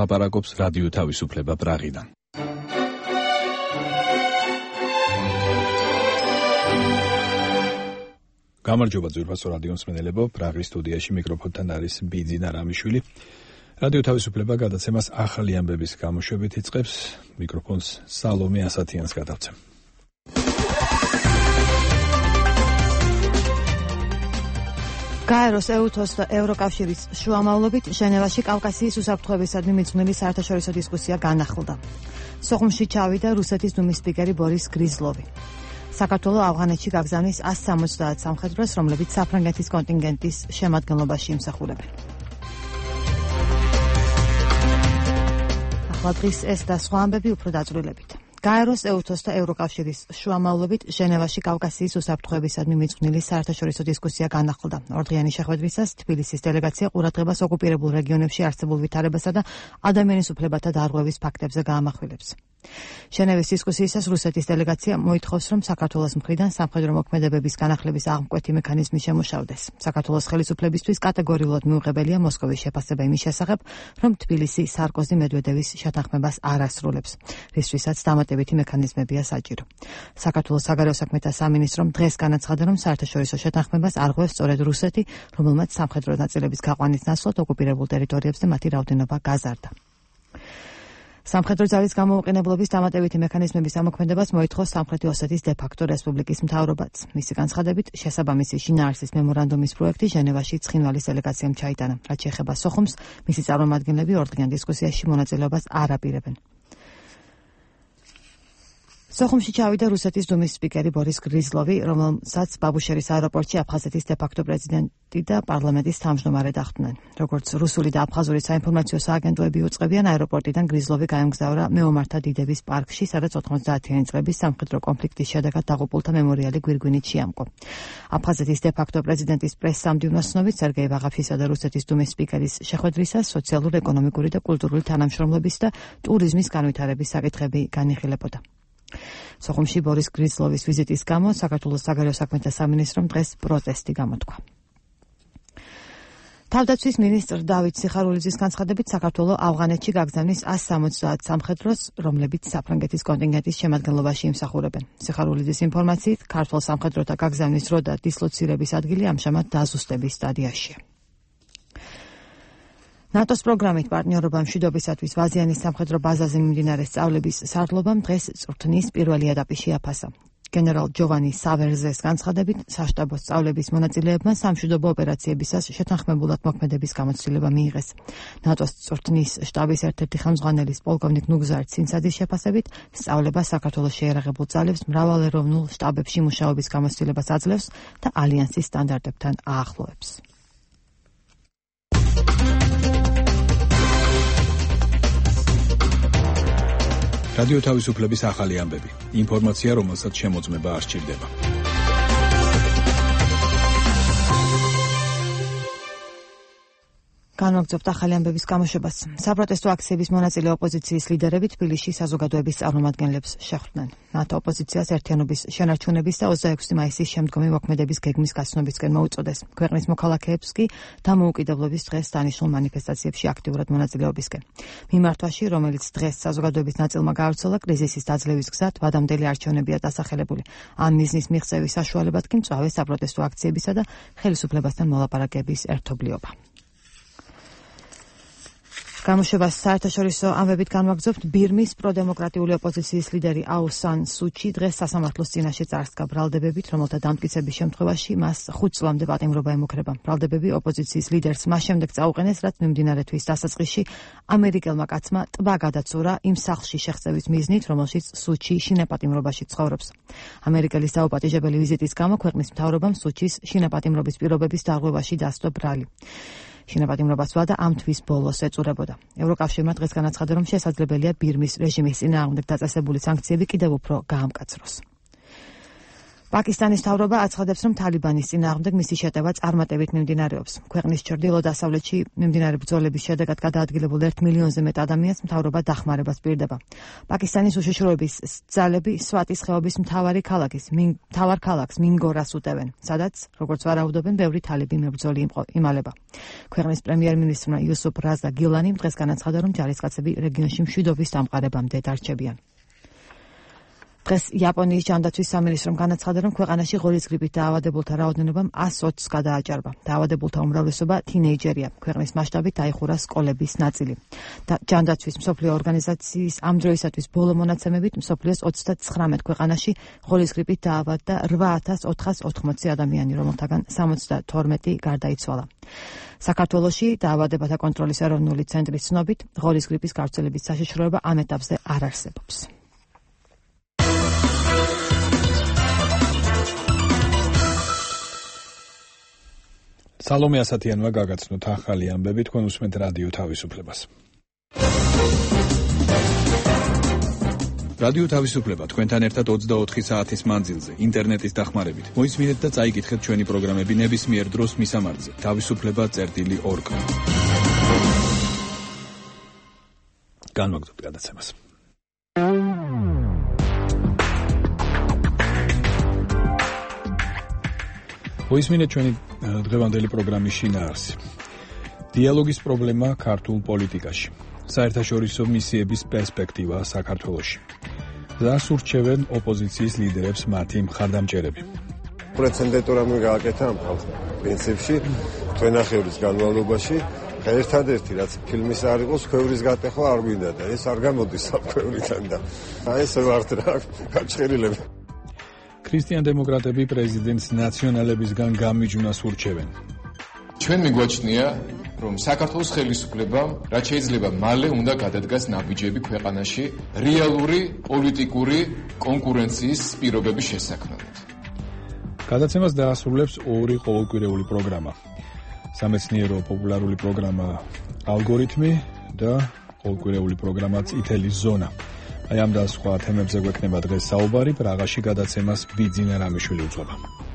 ლაპარაკობს რადიო თავისუფლება პრაღიდან. გამარჯობა ძვირფასო რადიო მსმენელებო, პრაღის სტუდიაში მიკროფონთან არის ბიძინა რამიშვილი. რადიო თავისუფლება გადაცემას ახალი ამბების გამოშვებით იწყებს. მიკროფონს სალომე ასათიანს გადავცემ. გაეროს ეუთოს და ევროკავშირის შუამავლობით ჟენევაში კავკასიის უსაფრთხოებისადმი მიძღვნილი საერთაშორისო დისკუსია განახლდა. სოხუმში ჩავიდა რუსეთის დუმის სპიკერი ბორის გრიზლოვი. საქართველოს ავღანეთში გაგზავნის 170 სამხედროს, რომლებიც საფრანგეთის კონტინგენტის შემადგენლობაში იმსახურებენ. ახლა დღის ეს და სხვა ამბები უფრო დაწვრილებით. გაეროს ეუთოს და ევროკავშირის შუამავლობით ჟენევაში კავკასიის უსაფრთხოებისადმი მიძღვნილი საერთაშორისო დისკუსია განახლდა. ორდღიანი შეხვედრისას თბილისის დელეგაცია ყურადღებას ოკუპირებულ რეგიონებში არსებულ ვითარებასა და ადამიანის უფლებათა დარღვევის ფაქტებზე გაამახვილებს. ჟენევის დისკუსიისას რუსეთის დელეგაცია მოითხოვს, რომ საქართველოს მხრიდან სამხედრო მოქმედებების განახლების აღმკვეთი მექანიზმი შემუშავდეს. საქართველოს ხელისუფლებისთვის კატეგორიულად მიუღებელია მოსკოვის შეფასება იმის შესახებ, რომ თბილისი სარკოზი მედვედევის შეთანხმებას არ ასრულებს, რისთვისაც დამატებითი მექანიზმებია საჭირო. საქართველოს საგარეო საქმეთა სამინისტრომ დღეს განაცხადა, რომ საერთაშორისო შეთანხმებას არღვევს სწორედ რუსეთი, რომელმაც სამხედრო ნაწილების გაყვანის ნაცვლად ოკუპირებულ ტერიტორიებზე მათი რაოდენობა გაზარდა. სამხედრო ძალის გამოუყენებლობის დამატებითი მექანიზმების ამოქმედებას მოითხოვს სამხრეთი ოსეთის დე-ფაქტო რესპუბლიკის მთავრობაც. მისი განცხადებით, შესაბამისი შინაარსის მემორანდუმის პროექტი ჟენევაში ცხინვალის დელეგაციამ ჩაიტანა. რაც შეეხება სოხუმს, მისი წარმომადგენლები ორდღიან დისკუსიაში მონაწილეობას არ აპირებენ. სოხუმში ჩავიდა რუსეთის დუმის სპიკერი ბორის გრიზლოვი, რომელსაც ბაბუშერის აეროპორტში აფხაზეთის დე-ფაქტო პრეზიდენტი და პარლამენტის თავმჯდომარე დახვდნენ. როგორც რუსული და აფხაზური საინფორმაციო სააგენტოები უწყებიან, აეროპორტიდან გრიზლოვი გაემგზავრა მეომართა დიდების პარკში, სადაც 90-იანი წლების სამხედრო კონფლიქტის შედეგად დაღუპულთა მემორიალი გვირგვინით შეამკო. აფხაზეთის დე-ფაქტო პრეზიდენტის პრესსამდივნოს ცნობით, სერგეი ვაღაფშისა და რუსეთის დუმის სპიკერის შეხვედრისას სოციალურ, ეკონომიკური და კულტურული თანამშრომლობის და ტურიზმის განვითარების საკითხები განიხილებოდა. სოხუმში ბორის გრიზლოვის ვიზიტის გამო საქართველოს საგარეო საქმეთა სამინისტრომ დღეს პროტესტი გამოთქვა. თავდაცვის მინისტრ დავით სიხარულიძის განცხადებით, საქართველოს ავღანეთში გაგზავნის 170 სამხედროს, რომლებიც საფრანგეთის კონტინგენტის შემადგენლობაში იმსახურებენ. სიხარულიძის ინფორმაციით, ქართულ სამხედროთა გაგზავნის დრო და დისლოცირების ადგილი ამჟამად დაზუსტების სტადიაშია. ნატოს პროგრამით პარტნიორობა მშვიდობისათვის ვაზიანის სამხედრო ბაზაზე მიმდინარე სწავლების სარდლობამ დღეს წვრთნის პირველი ეტაპი შეაფასა. გენერალ ჯოვანი სავერზეს განცხადებით, საშტაბო სწავლების მონაწილეებმა სამშვიდობო ოპერაციებისას შეთანხმებულად მოქმედების გამოცდილება მიიღეს. ნატოს წვრთნის შტაბის ერთ-ერთი ხელმძღვანელის პოლკოვნიკ ნუგზარ ცინცაძის შეფასებით, სწავლება საქართველოს შეიარაღებულ ძალებს მრავალეროვნულ შტაბებში მუშაობის გამოცდილებას აძლევს და ალიანსის სტანდარტებთან აახლოებს. რადიო თავისუფლების ახალი ამბები. ინფორმაცია, რომელსაც შემოწმება არ სჭირდება. განვაგრძობთ ახალი ამბების გამოშვებას. საპროტესტო აქციების მონაწილე ოპოზიციის ლიდერები თბილისში საზოგადოების წარმომადგენლებს შეხვდნენ. ნატო ოპოზიციას ერთიანობის შენარჩუნების და 26 მაისის შემდგომი მოქმედების გეგმის გაცნობისკენ მოუწოდეს. ქვეყნის მოქალაქეებს კი დამოუკიდებლობის დღეს დანიშნულ მანიფესტაციებში აქტიურად მონაწილეობისკენ. მიმართვაში, რომელიც დღეს საზოგადოების ნაწილმა გაავრცელა, კრიზისის დაძლევის გზად ვადამდელი არჩევნებია დასახელებული. ამ მიზნის მიღწევის საშუალებად კი მწვავე საპროტესტო აქციებისა და ხელისუფლებასთან მოლაპარაკების ერთობლიობა. გამოშვებას საერთაშორისო ამბებით განვაგრძობთ. ბირმის პროდემოკრატიული ოპოზიციის ლიდერი აუნ სან სუჩი დღეს სასამართლოს წინაშე წარსდგა ბრალდებებით, რომელთა დამტკიცების შემთხვევაში მას 5 წლამდე პატიმრობა ემუქრება. ბრალდებები ოპოზიციის ლიდერს მას შემდეგ წაუყენეს, რაც მიმდინარე თვის დასაწყისში ამერიკელმა კაცმა ტბა გადაცურა იმ სახლში შეღწევის მიზნით, რომელშიც სუჩი შინაპატიმრობაში ცხოვრობს. ამერიკელის დაუპატიჟებელი ვიზიტის გამო ქვეყნის მთავრობამ სუჩის შინაპატიმრობის პირობების დარღვევაში დასდო ბრალი. შინაპატიმრობას ვადა ამ თვის ბოლოს ეწურებოდა. ევროკავშირმა დღეს განაცხადა, რომ შესაძლებელია ბირმის რეჟიმის წინააღმდეგ დაწესებული სანქციები კიდევ უფრო გაამკაცროს. პაკისტანის მთავრობა აცხადებს, რომ თალიბანის წინააღმდეგ მისი შეტევა წარმატებით მიმდინარეობს. ქვეყნის ჩრდილო-დასავლეთში მიმდინარე ბრძოლების შედეგად გადაადგილებულ 1 მილიონზე მეტ ადამიანს მთავრობა დახმარებას პირდება. პაკისტანის უშიშროების ძალები სვატის ხეობის მთავარ ქალაქს მინგორას უტევენ, სადაც, როგორც ვარაუდობენ, ბევრი თალიბი მებრძოლი იმალება. ქვეყნის პრემიერ-მინისტრმა იუსუფ რაზა გილანი დღეს განაცხადა, რომ ჯარისკაცები რეგიონში მშვიდობის დამყარებამდე დარჩებიან. დღეს იაპონიის ჯანდაცვის სამინისტრომ განაცხადა, რომ ქვეყანაში ღორის გრიპით დაავადებულთა რაოდენობა 120-ს გადააჭარბა. დაავადებულთა უმრავლესობა თინეიჯერია. ქვეყნის მასშტაბით დაიხურა სკოლების ნაწილი. ჯანდაცვის მსოფლიო ორგანიზაციის ამ დროისათვის ბოლო მონაცემებით მსოფლიოს 39 ქვეყანაში ღორის გრიპით დაავადდა 8480 ადამიანი, რომელთაგან 72 გარდაიცვალა. საქართველოში დაავადებათა კონტროლის ეროვნული ცენტრის ცნობით ღორის გრიპის გავრცელების საშიშროება ამ ეტაპზე არ არსებობს. სალომე ასათიანმა გაგაცნოთ ახალი ამბები, თქვენ უსმენთ რადიო თავისუფლებას. რადიო თავისუფლება თქვენთან ერთად 24 საათის მანძილზე, ინტერნეტის დახმარებით. მოისმინეთ და წაიკითხეთ ჩვენი პროგრამები ნებისმიერ დროს მისამართზე. თავისუფლება.org. განვაგრძობთ გადაცემას. მოისმინეთ ჩვენი დღევანდელი პროგრამის შინაარსი. დიალოგის პრობლემა ქართულ პოლიტიკაში. საერთაშორისო მისიების პერსპექტივა საქართველოში. გზას ურჩევენ ოპოზიციის ლიდერებს მათი მხარდამჭერები. პრეცედენტო რამე გააკეთა ამ ხალხს. პრინციპში თვენახევრის განმავლობაში ერთადერთი რაც ფილმის არ იყოს, ქვევრის გატეხვა არ გვინდა და ეს არ გამოდის საფქვევრიდან და აი ეს ვართ რა გაჭრილები. ქრისტიან-დემოკრატები პრეზიდენტს ნაციონალებისგან გამიჯვნას ურჩევენ. ჩვენ მიგვაჩნია, რომ საქართველოს ხელისუფლებამ რაც შეიძლება მალე უნდა გადადგას ნაბიჯები ქვეყანაში რეალური პოლიტიკური კონკურენციის პირობების შესაქმნელად. გადაცემას დაასრულებს ორი ყოველკვირეული პროგრამა. სამეცნიერო პოპულარული პროგრამა ალგორითმი და ყოველკვირეული პროგრამა წითელი ზონა. აი ამ და სხვა თემებზე გვექნება დღეს საუბარი, პრაღაში გადაცემას ბიძინა რამიშვილი უძღვება.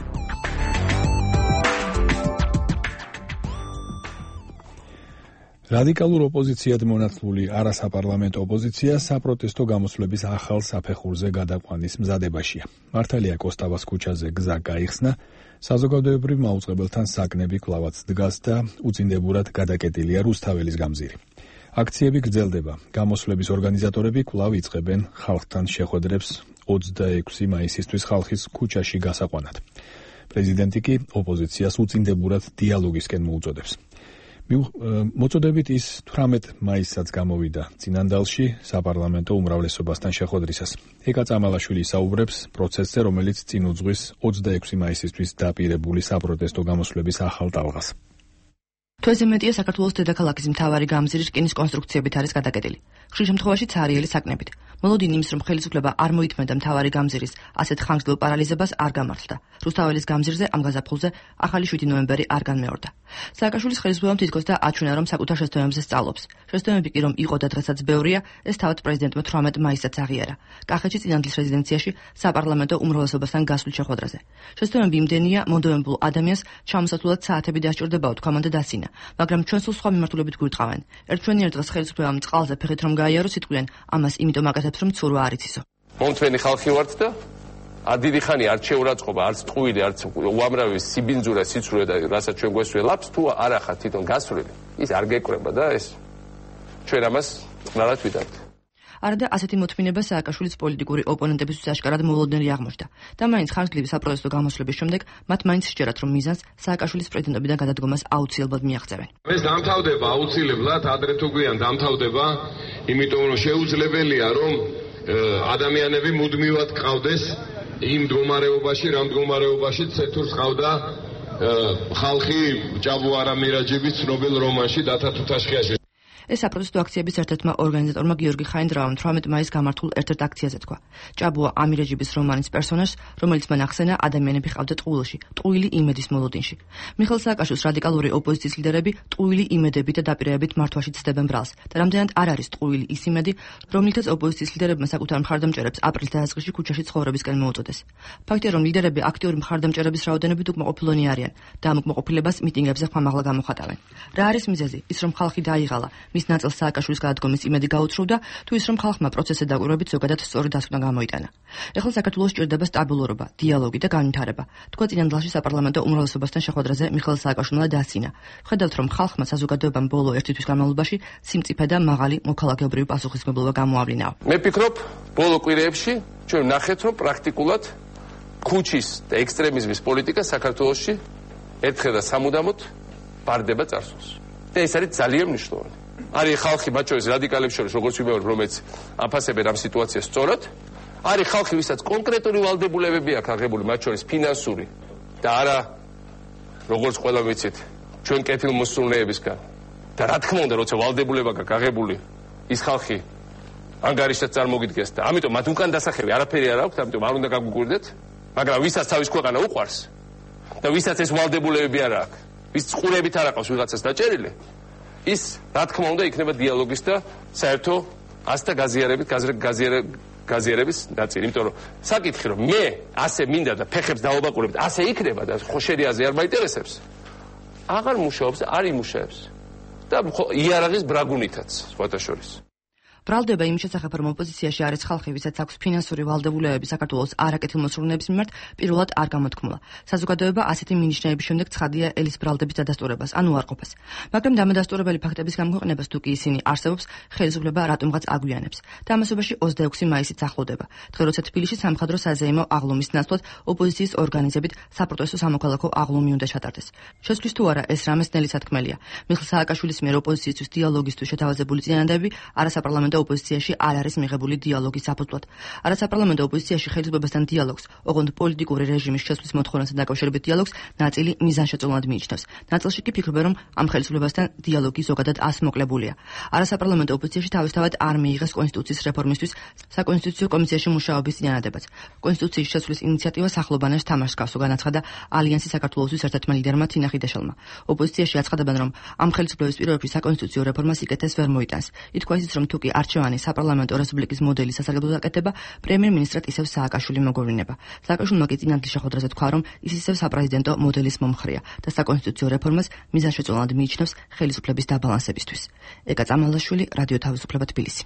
რადიკალურ ოპოზიციად მონათლული არასაპარლამენტო ოპოზიცია საპროტესტო გამოსვლების ახალ საფეხურზე გადაყვანის მზადებაშია. მართალია კოსტავას ქუჩაზე გზა გაიხსნა, საზოგადოებრივ მაუწყებელთან საკნები კვლავაც დგას და უწინდებურად გადაკეტილია რუსთაველის გამზირი. აქციები გრძელდება. გამოსვლების ორგანიზატორები კვლავ იწყებენ ხალხთან შეხვედრებს 26 მაისისთვის ხალხის ქუჩაში გასაყვანად. პრეზიდენტი კი ოპოზიციას უწინდებურად დიალოგისკენ მოუწოდებს. მოწოდებით ის 18 მაისსაც გამოვიდა წინანდალში საპარლამენტო უმრავლესობასთან შეხვედრისას. ეკა წამალაშვილი საუბრებს პროცესზე, რომელიც წინ უძღვის 26 მაისისთვის დაპირებული საპროტესტო გამოსვლების ახალ ტალღას. თვეზე მეტია საქართველოს დედაქალაქის მთავარი გამზირი რკინის კონსტრუქციებით არის გადაკეტილი. ხშირ შემთხვევაში ცარიელი საკნებით. მოლოდინი იმის, რომ ხელისუფლება არ მოითმენდა მთავარი გამზირის ასეთ ხანგრძლივ პარალიზებას არ გამართლდა. რუსთაველის გამზირზე ამ გაზაფხულზე ახალი 7 ნოემბერი არ განმეორდა. სააკაშვილის ხელისუფლებამ თითქოს და აჩვენა, რომ საკუთარ შესტევებზე სწავლობს. შესტევები კი რომ იყო და დღესაც ბევრია, ეს თავად პრეზიდენტმა 18 მაისსაც აღიარა. კახეთში წინანდლის რეზიდენციაში საპარლამენტო უმრავლესობასთან გასულ შეხვედრაზე. შესტევები იმდენია, მონდომებულ ადამიანს ჩამოსათვლად საათები დასჭირდებაო, თქვამანდა დასინა. მაგრამ ჩვენ სულ სხვა მიმართულებით გვიტყავენ. ერთჩვენიერ დღეს ხელისუფლებამ წყალზე ფეხით რომ გაიაროს, იტყვიან, ამას იმიტომ აკეთებს, რომ ცურვა არ იცისო. მომთვენი ხალხი ვართ და დიდი ხანი არც შეურაცხყოფა, არც ტყუილი, არც უამრავი სიბინძურა, სიცრუე და რასაც ჩვენ გვესველებს, თუ არ ახართ თვითონ გასვლილი, ის არ გეკრება და ეს ჩვენ ამას ყნარად ვიტანთ. არადა ასეთი მოთმინება სააკაშვილის პოლიტიკური ოპონენტებისთვის აშკარად მოლოდნელი აღმოჩნდა და მაინც ხანგრძლივი საპროტესტო გამოსვლების შემდეგ მათ მაინც სჯერათ, რომ მიზანს სააკაშვილის პრეზიდენტობიდან გადადგომას აუცილებლად მიაღწევენ. ეს დამთავრდება აუცილებლად, ადრე თუ გვიან დამთავრდება, იმიტომ რომ შეუძლებელია, რომ ადამიანები მუდმივად ყავდეს იმ მდგომარეობაში, რამ მდგომარეობაში ცეთურს ყავდა ხალხი ჭაბუ არამირაჯიბის ცნობილ რომანში დათა თუთაშხიაში. ეს საპროტესტო აქციების ერთ-ერთმა ორგანიზატორმა გიორგი ხაინდრავამ 18 მაისს გამართულ ერთ-ერთ აქციაზე თქვა. ჭაბუა ამირეჯიბის რომანის პერსონაჟს, რომელიც მან ახსენა, ადამიანები ყავდა ტყუილში, ტყუილი იმედის მოლოდინში. მიხეილ სააკაშვილის რადიკალური ოპოზიციის ლიდერები ტყუილი იმედებით და დაპირებებით მართვაში ცდებენ ბრალს და რამდენად არ არის ტყუილი ის იმედი, რომლითაც ოპოზიციის ლიდერებმა საკუთარ მხარდამჭერებს აპრილის დასაწყისში ქუჩაში ცხოვრებისკენ მოუწოდეს. ფაქტია, რომ ლიდერები აქტიური მხარდამჭერების რაოდენობით უკმაყოფილონი არიან და ამ უკმაყოფილებას მიტინგებზე ხმამაღლა გამოხატავენ. რა არის მიზეზი? ის რომ ხალხი დაიღალა, მის ნაწილს სააკაშვილის გადადგომის იმედი გაუცრუდა, თუ ის რომ ხალხმა პროცესზე დაკვირვებით ზოგადად სწორი დასკვნა გამოიტანა. ეხლა საქართველოს სჭირდება სტაბილურობა, დიალოგი და განვითარება. თქვა წინანდალში საპარლამენტო უმრავლესობასთან შეხვედრაზე მიხეილ სააკაშვილმა დაასწინა. ვხედავთ, რომ ხალხმა საზოგადოებამ ბოლო ერთი თვის განმავლობაში სიმწიფე და მაღალი მოქალაქეობრივი პასუხისმგებლობა გამოავლინა. მე ვფიქრობ, ბოლო კვირეებში ჩვენ ვნახეთ, რომ პრაქტიკულად ქუჩის და ექსტრემიზმის პოლიტიკა საქართველოში ერთხელ და სამუდამოდ ბარდება წარსულს. და ეს არის ძალიან მნიშვნელოვანი. არის ხალხი, მათ შორის რადიკალებს შორის, როგორც ვიმეორებ, რომელიც აფასებენ ამ სიტუაციას სწორად. არის ხალხი, ვისაც კონკრეტული ვალდებულებები აქვს აღებული, მათ შორის ფინანსური და არა, როგორც ყველა ვიცით, ჩვენ კეთილმოსურნეებისგან. და რა თქმა უნდა, როცა ვალდებულება გაქვს აღებული, ის ხალხი ანგარიშსაც წარმოგიდგეს და ამიტომ მათ უკან დასახევი არაფერი არ აქვს, ამიტომ არ უნდა გაგვიკვირდეთ, მაგრამ ვისაც თავის ქვეყანა უყვარს და ვისაც ეს ვალდებულებები არ აქვს, ვის წყურებით არ აყავს ვიღაცას დაჭერილი, ის რა თქმა უნდა იქნება დიალოგის და საერთო ასთა გაზიარების ნაწილი. იმიტომ რომ საკითხი რომ მე ასე მინდა და ფეხებს დავაბაყურებ და ასე იქნება და ხო შერიაზე არ მაინტერესებს, აღარ მუშაობს და არ იმუშაებს. და იარაღის ბრაგუნითაც სხვათა შორის. ბრალდება იმ შესახებ, რომ ოპოზიციაში არის ხალხი, ვისაც აქვს ფინანსური ვალდებულებები საქართველოს არაკეთილმოსურნეების მიმართ, პირველად არ გამოთქმულა. საზოგადოება ასეთი მინიშნების შემდეგ ცხადია ელის ბრალდების დადასტურებას, ანუ უარყოფას. მაგრამ დამადასტურებელი ფაქტების გამოქვეყნებას თუ კი ისინი არსებობს, ხელისუფლება რატომღაც აგვიანებს. და ამასობაში 26 მაისიც ახლოვდება. დღე როცა თბილისში სამხადრო საზეიმო აღლუმის ნაცვლად ოპოზიციის ორგანიზებით საპროტესტო სამოქალაქო აღლუმი უნდა ჩატარდეს. შესვლის თუ არა ეს რამეს ნელი სათქმელია. მიხეილ სააკაშვილის მიერ ოპოზიციისთვის დიალოგისთვის შეთავაზებული წინადადები არასაპარლამენტო ოპოზიციაში არ არის მიღებული დიალოგის საფუძვლად. არასაპარლამენტო ოპოზიციაში ხელისუფლებასთან დიალოგს, ოღონდ პოლიტიკური რეჟიმის შესვლის მოთხოვნასთან დაკავშირებით დიალოგს ნაწილი მიზანშეწონად მიიჩნევს. ნაწილში კი ფიქრობენ, რომ ამ ხელისუფლებასთან დიალოგი ზოგადად ასმოკლებულია. არასაპარლამენტო ოპოზიციაში თავისთავად არ მიიღეს კონსტიტუციის რეფორმისთვის საკონსტიტუციო კომისიაში მუშაობის წინადადებაც. კონსტიტუციის შესვლის ინიციატივას ახლობანებს თამაშს გასო განაცხადა ალიანსი საქართველოსთვის ერთ-ერთმა ლიდერმა თინა ხიდაშელმა. ოპოზიციაში აცხადებენ, რომ ამ ხელისუფლების პირობებში საკონსტიტუციო რეფორმა სიკეთეს ვერ მოიტანს. ითქვა ისიც, რომ თუ კი არჩევანი საპარლამენტო რესპუბლიკის მოდელის სასარგებლოდ აკეთება, პრემიერ-მინისტრად ისევ სააკაშვილი მოგოვლინება. სააკაშვილმა კი წინანდლის შეხვედრაზე თქვა, რომ ის ისევ საპრეზიდენტო მოდელის მომხრეა და საკონსტიტუციო რეფორმას მიზანშეწონად მიიჩნევს ხელისუფლების დაბალანსებისთვის. ეკა წამალაშვილი, რადიო თავისუფლება თბილისი.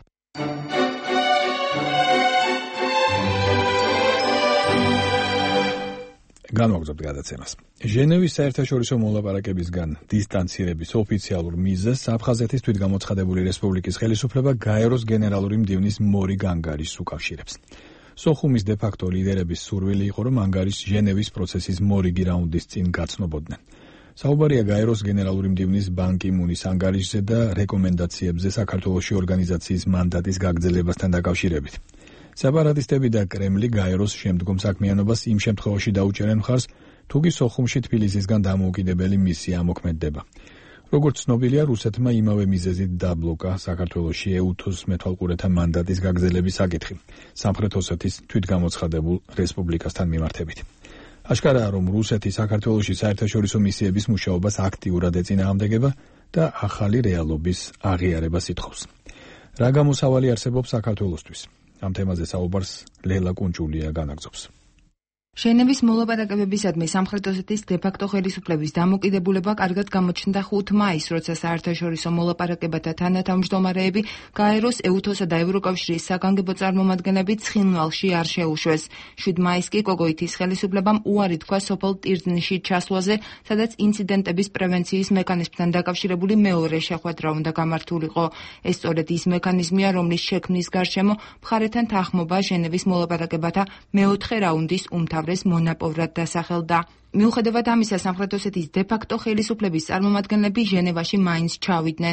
განვაგრძობთ გადაცემას. ჟენევის საერთაშორისო მოლაპარაკებისგან დისტანცირების ოფიციალურ მიზეზს აფხაზეთის თვითგამოცხადებული რესპუბლიკის ხელისუფლება გაეროს გენერალური მდივნის მორი განგარის უკავშირებს. სოხუმის დე-ფაქტო ლიდერების სურვილი იყო, რომ ანგარის ჟენევის პროცესის მორიგი რაუნდის წინ გაცნობოდნენ. საუბარია გაეროს გენერალური მდივნის ბან კი მუნის ანგარიშზე და რეკომენდაციებზე საქართველოში ორგანიზაციის მანდატის გაგრძელებასთან დაკავშირებით. სეპარატისტები და კრემლი გაეროს შემდგომ საქმიანობას იმ შემთხვევაში დაუჭერენ მხარს, თუ კი სოხუმში თბილისისგან დამოუკიდებელი მისია ამოქმედდება. როგორც ცნობილია, რუსეთმა იმავე მიზეზით დაბლოკა საქართველოში ეუთოს მეთვალყურეთა მანდატის გაგრძელების საკითხი სამხრეთ ოსეთის თვითგამოცხადებულ რესპუბლიკასთან მიმართებით. აშკარაა, რომ რუსეთი საქართველოში საერთაშორისო მისიების მუშაობას აქტიურად ეწინააღმდეგება და ახალი რეალობის აღიარებას ითხოვს. რა გამოსავალი არსებობს საქართველოსთვის? ამ თემაზე საუბარს ლელა კუნჭულია განაგრძობს. ჟენევის მოლაპარაკებებისადმი სამხრეთ ოსეთის დე-ფაქტო ხელისუფლების დამოკიდებულება კარგად გამოჩნდა 5 მაისს, როცა საერთაშორისო მოლაპარაკებათა თანათავმჯდომარეები გაეროს, ეუთოსა და ევროკავშირის საგანგებო წარმომადგენლები ცხინვალში არ შეუშვეს. 7 მაისს კი კოგოითის ხელისუფლებამ უარი თქვა სოფელ ტირზნში ჩასვლაზე, სადაც ინციდენტების პრევენციის მექანიზმთან დაკავშირებული მეორე შეხვედრა უნდა გამართულიყო. ეს სწორედ ის მექანიზმია, რომლის შექმნის გარშემო მხარეთან თანხმობა ჟენევის მოლაპარაკებათა მეოთხე რაუნდის უმთავრეს მონაპოვრად დასახელდა. მიუხედავად ამისა, სამხრეთ ოსეთის დე-ფაქტო ხელისუფლების წარმომადგენლები ჟენევაში მაინც ჩავიდნენ.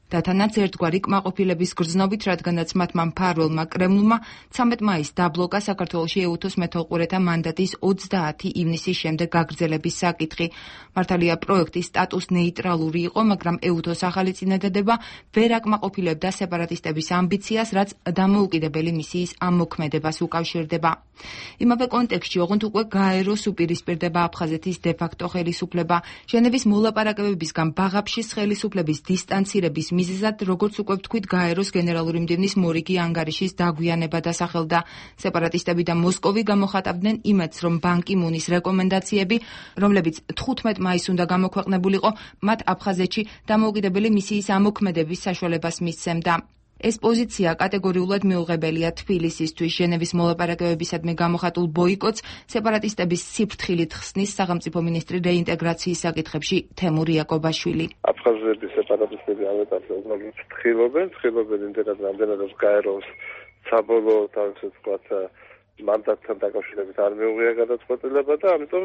და თანაც ერთგვარი კმაყოფილების გრძნობით, რადგანაც მათმა მფარველმა კრემლმა 13 მაისს დაბლოკა საქართველოში ეუთოს მეთვალყურეთა მანდატის 30 ივნისის შემდეგ გაგრძელების საკითხი. მართალია პროექტის სტატუს ნეიტრალური იყო, მაგრამ ეუთოს ახალი წინადადება ვერ აკმაყოფილებდა სეპარატისტების ამბიციას, რაც დამოუკიდებელი მისიის ამოქმედებას უკავშირდება. იმავე კონტექსტში, ოღონდ უკვე გაეროს უპირისპირდება აფხაზეთის დე-ფაქტო ხელისუფლება. ჟენევის მოლაპარაკებებისგან ბაღაფშის ხელისუფლების დისტანცირების მიზეზად, როგორც უკვე ვთქვით, გაეროს გენერალური მდივნის მორიგი ანგარიშის დაგვიანება დასახელდა. სეპარატისტები და მოსკოვი გამოხატავდნენ იმედს, რომ ბან კი მუნის რეკომენდაციები, რომლებიც 15 მაისს უნდა გამოქვეყნებულიყო, მათ აფხაზეთში დამოუკიდებელი მისიის ამოქმედების საშუალებას მისცემდა. ეს პოზიცია კატეგორიულად მიუღებელია თბილისისთვის. ჟენევის მოლაპარაკებებისადმი გამოხატულ ბოიკოტს სეპარატისტების სიფრთხილით ხსნის სახელმწიფო მინისტრი რეინტეგრაციის საკითხებში თემურ იაკობაშვილი. აფხაზების სეპარატისტები ამ ეტაპზე უბრალოდ ცდილობენ იმდენად რამდენადაც გაეროს საბოლოო თავის ვთქვათ მანდატთან დაკავშირებით არ მიუღია გადაწყვეტილება და ამიტომ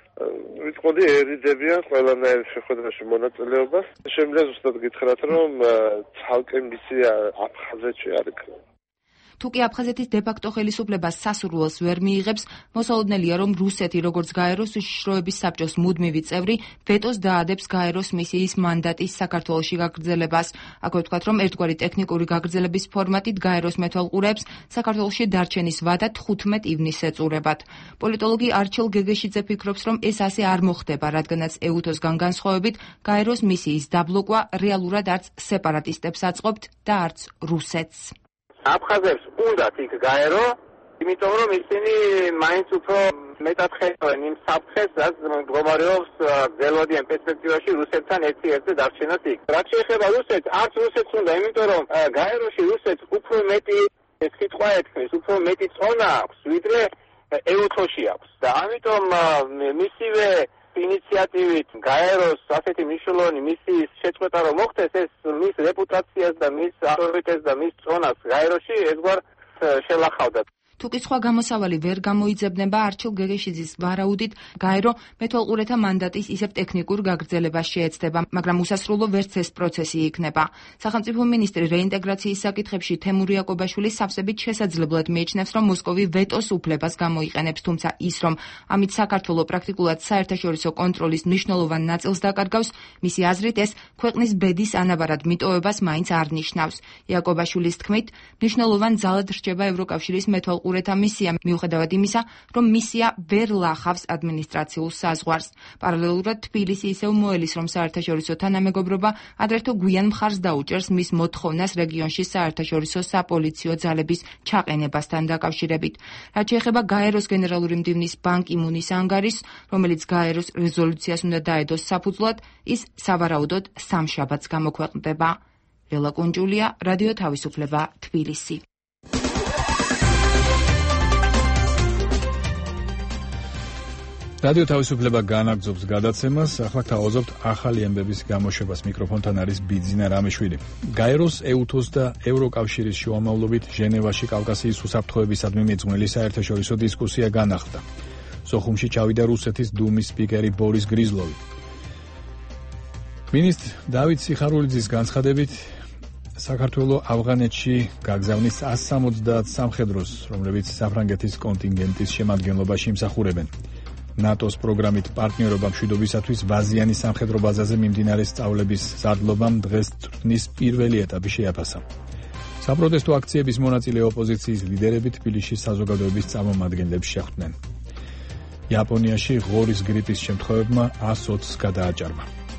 ვიტყოდი ერიდებიან ყველანაირ შეხვედრაში მონაწილეობას. შემიძლია ზუსტად გითხრათ, რომ ცალკე მისია აფხაზეთში არ იქნება. თუკი აფხაზეთის დე-ფაქტო ხელისუფლებას სასურველს ვერ მიიღებს, მოსალოდნელია, რომ რუსეთი, როგორც გაეროს უშიშროების საბჭოს მუდმივი წევრი, ვეტოს დაადებს გაეროს მისიის მანდატის საქართველოში გაგრძელებას. აქვე ვთქვათ, რომ ერთგვარი ტექნიკური გაგრძელების ფორმატით გაეროს მეთვალყურეებს საქართველოში დარჩენის ვადა 15 ივნისს ეწურებათ. პოლიტოლოგი არჩილ გეგეშიძე ფიქრობს, რომ ეს ასე არ მოხდება, რადგანაც ეუთოსგან განსხვავებით, გაეროს მისიის დაბლოკვა რეალურად არც სეპარატისტებს აწყობთ და არც რუსეთს. აფხაზებს უნდათ იქ გაერო, იმიტომ რომ ისინი მაინც უფრო მეტად ხედავენ იმ საფრთხეს, რაც მდგომარეობს გრძელვადიან პერსპექტივაში რუსეთთან ერთიერთზე დარჩენას იქ. რაც შეეხება რუსეთს, არც რუსეთს უნდა, იმიტომ რომ გაეროში რუსეთს უფრო მეტი სიტყვა ეთქმის, უფრო მეტი წონა აქვს, ვიდრე ეუთოში აქვს. და ამიტომ მისივე ინიციატივით გაეროს ასეთი მნიშვნელოვანი მისიის შეწყვეტა რომ მოხდეს, ეს მის რეპუტაციას და მის ავტორიტეტს და მის წონას გაეროში ერთგვარ შელახავდა. თუკი სხვა გამოსავალი ვერ გამოიძებნება, არჩილ გეგეშიძის ვარაუდით, გაერო მეთვალყურეთა მანდატის ისევ ტექნიკურ გაგრძელებას შეეცდება, მაგრამ უსასრულო ვერც ეს პროცესი იქნება. სახელმწიფო მინისტრი რეინტეგრაციის საკითხებში თემურ იაკობაშვილი სავსებით შესაძლებლად მიიჩნევს, რომ მოსკოვი ვეტოს უფლებას გამოიყენებს, თუმცა ის, რომ ამით საქართველო პრაქტიკულად საერთაშორისო კონტროლის მნიშვნელოვან ნაწილს დაკარგავს, მისი აზრით ეს ქვეყნის ბედის ანაბარად მიტოვებას მაინც არ ნიშნავს. იაკობაშვილის თქმით, მნიშვნელოვან ძალად რჩება ევროკავშირის მეთვალყურეთა მისია, მიუხედავად იმისა, რომ მისია ვერ ლახავს ადმინისტრაციულ საზღვარს. პარალელურად თბილისი ისევ მოელის, რომ საერთაშორისო თანამეგობრობა ადრეთო გვიან მხარს დაუჭერს მის მოთხოვნას რეგიონში საერთაშორისო საპოლიციო ძალების ჩაყენებასთან დაკავშირებით. რაც შეეხება გაეროს გენერალური მდივნის ბან კი მუნის ანგარიშს, რომელიც გაეროს რეზოლუციას უნდა დაედოს საფუძვლად, ის სავარაუდოდ სამშაბათს გამოქვეყნდება. ლელა კუნჯულია, რადიო თავისუფლება, თბილისი. რადიო თავისუფლება განაგრძობს გადაცემას, ახლა თავაზობთ ახალი ამბების გამოშვებას. მიკროფონთან არის ბიძინა რამიშვილი. გაეროს, ეუთოს და ევროკავშირის შუამავლობით ჟენევაში კავკასიის უსაფრთხოებისადმი მიძღვნილი საერთაშორისო დისკუსია განახლდა. სოხუმში ჩავიდა რუსეთის დუმის სპიკერი ბორის გრიზლოვი. მინისტრ დავით სიხარულიძის განცხადებით, საქართველო ავღანეთში გაგზავნის 170 სამხედროს, რომლებიც საფრანგეთის კონტინგენტის შემადგენლობაში იმსახურებენ. ნატოს პროგრამით პარტნიორობა მშვიდობისათვის ვაზიანი სამხედრო ბაზაზე მიმდინარე სწავლების სარდლობამ დღეს წვრთნის პირველი ეტაპი შეაფასა. საპროტესტო აქციების მონაწილე ოპოზიციის ლიდერები თბილისში საზოგადოების წარმომადგენლებს შეხვდნენ. იაპონიაში ღორის გრიპის შემთხვევებმა 120-ს გადააჭარბა.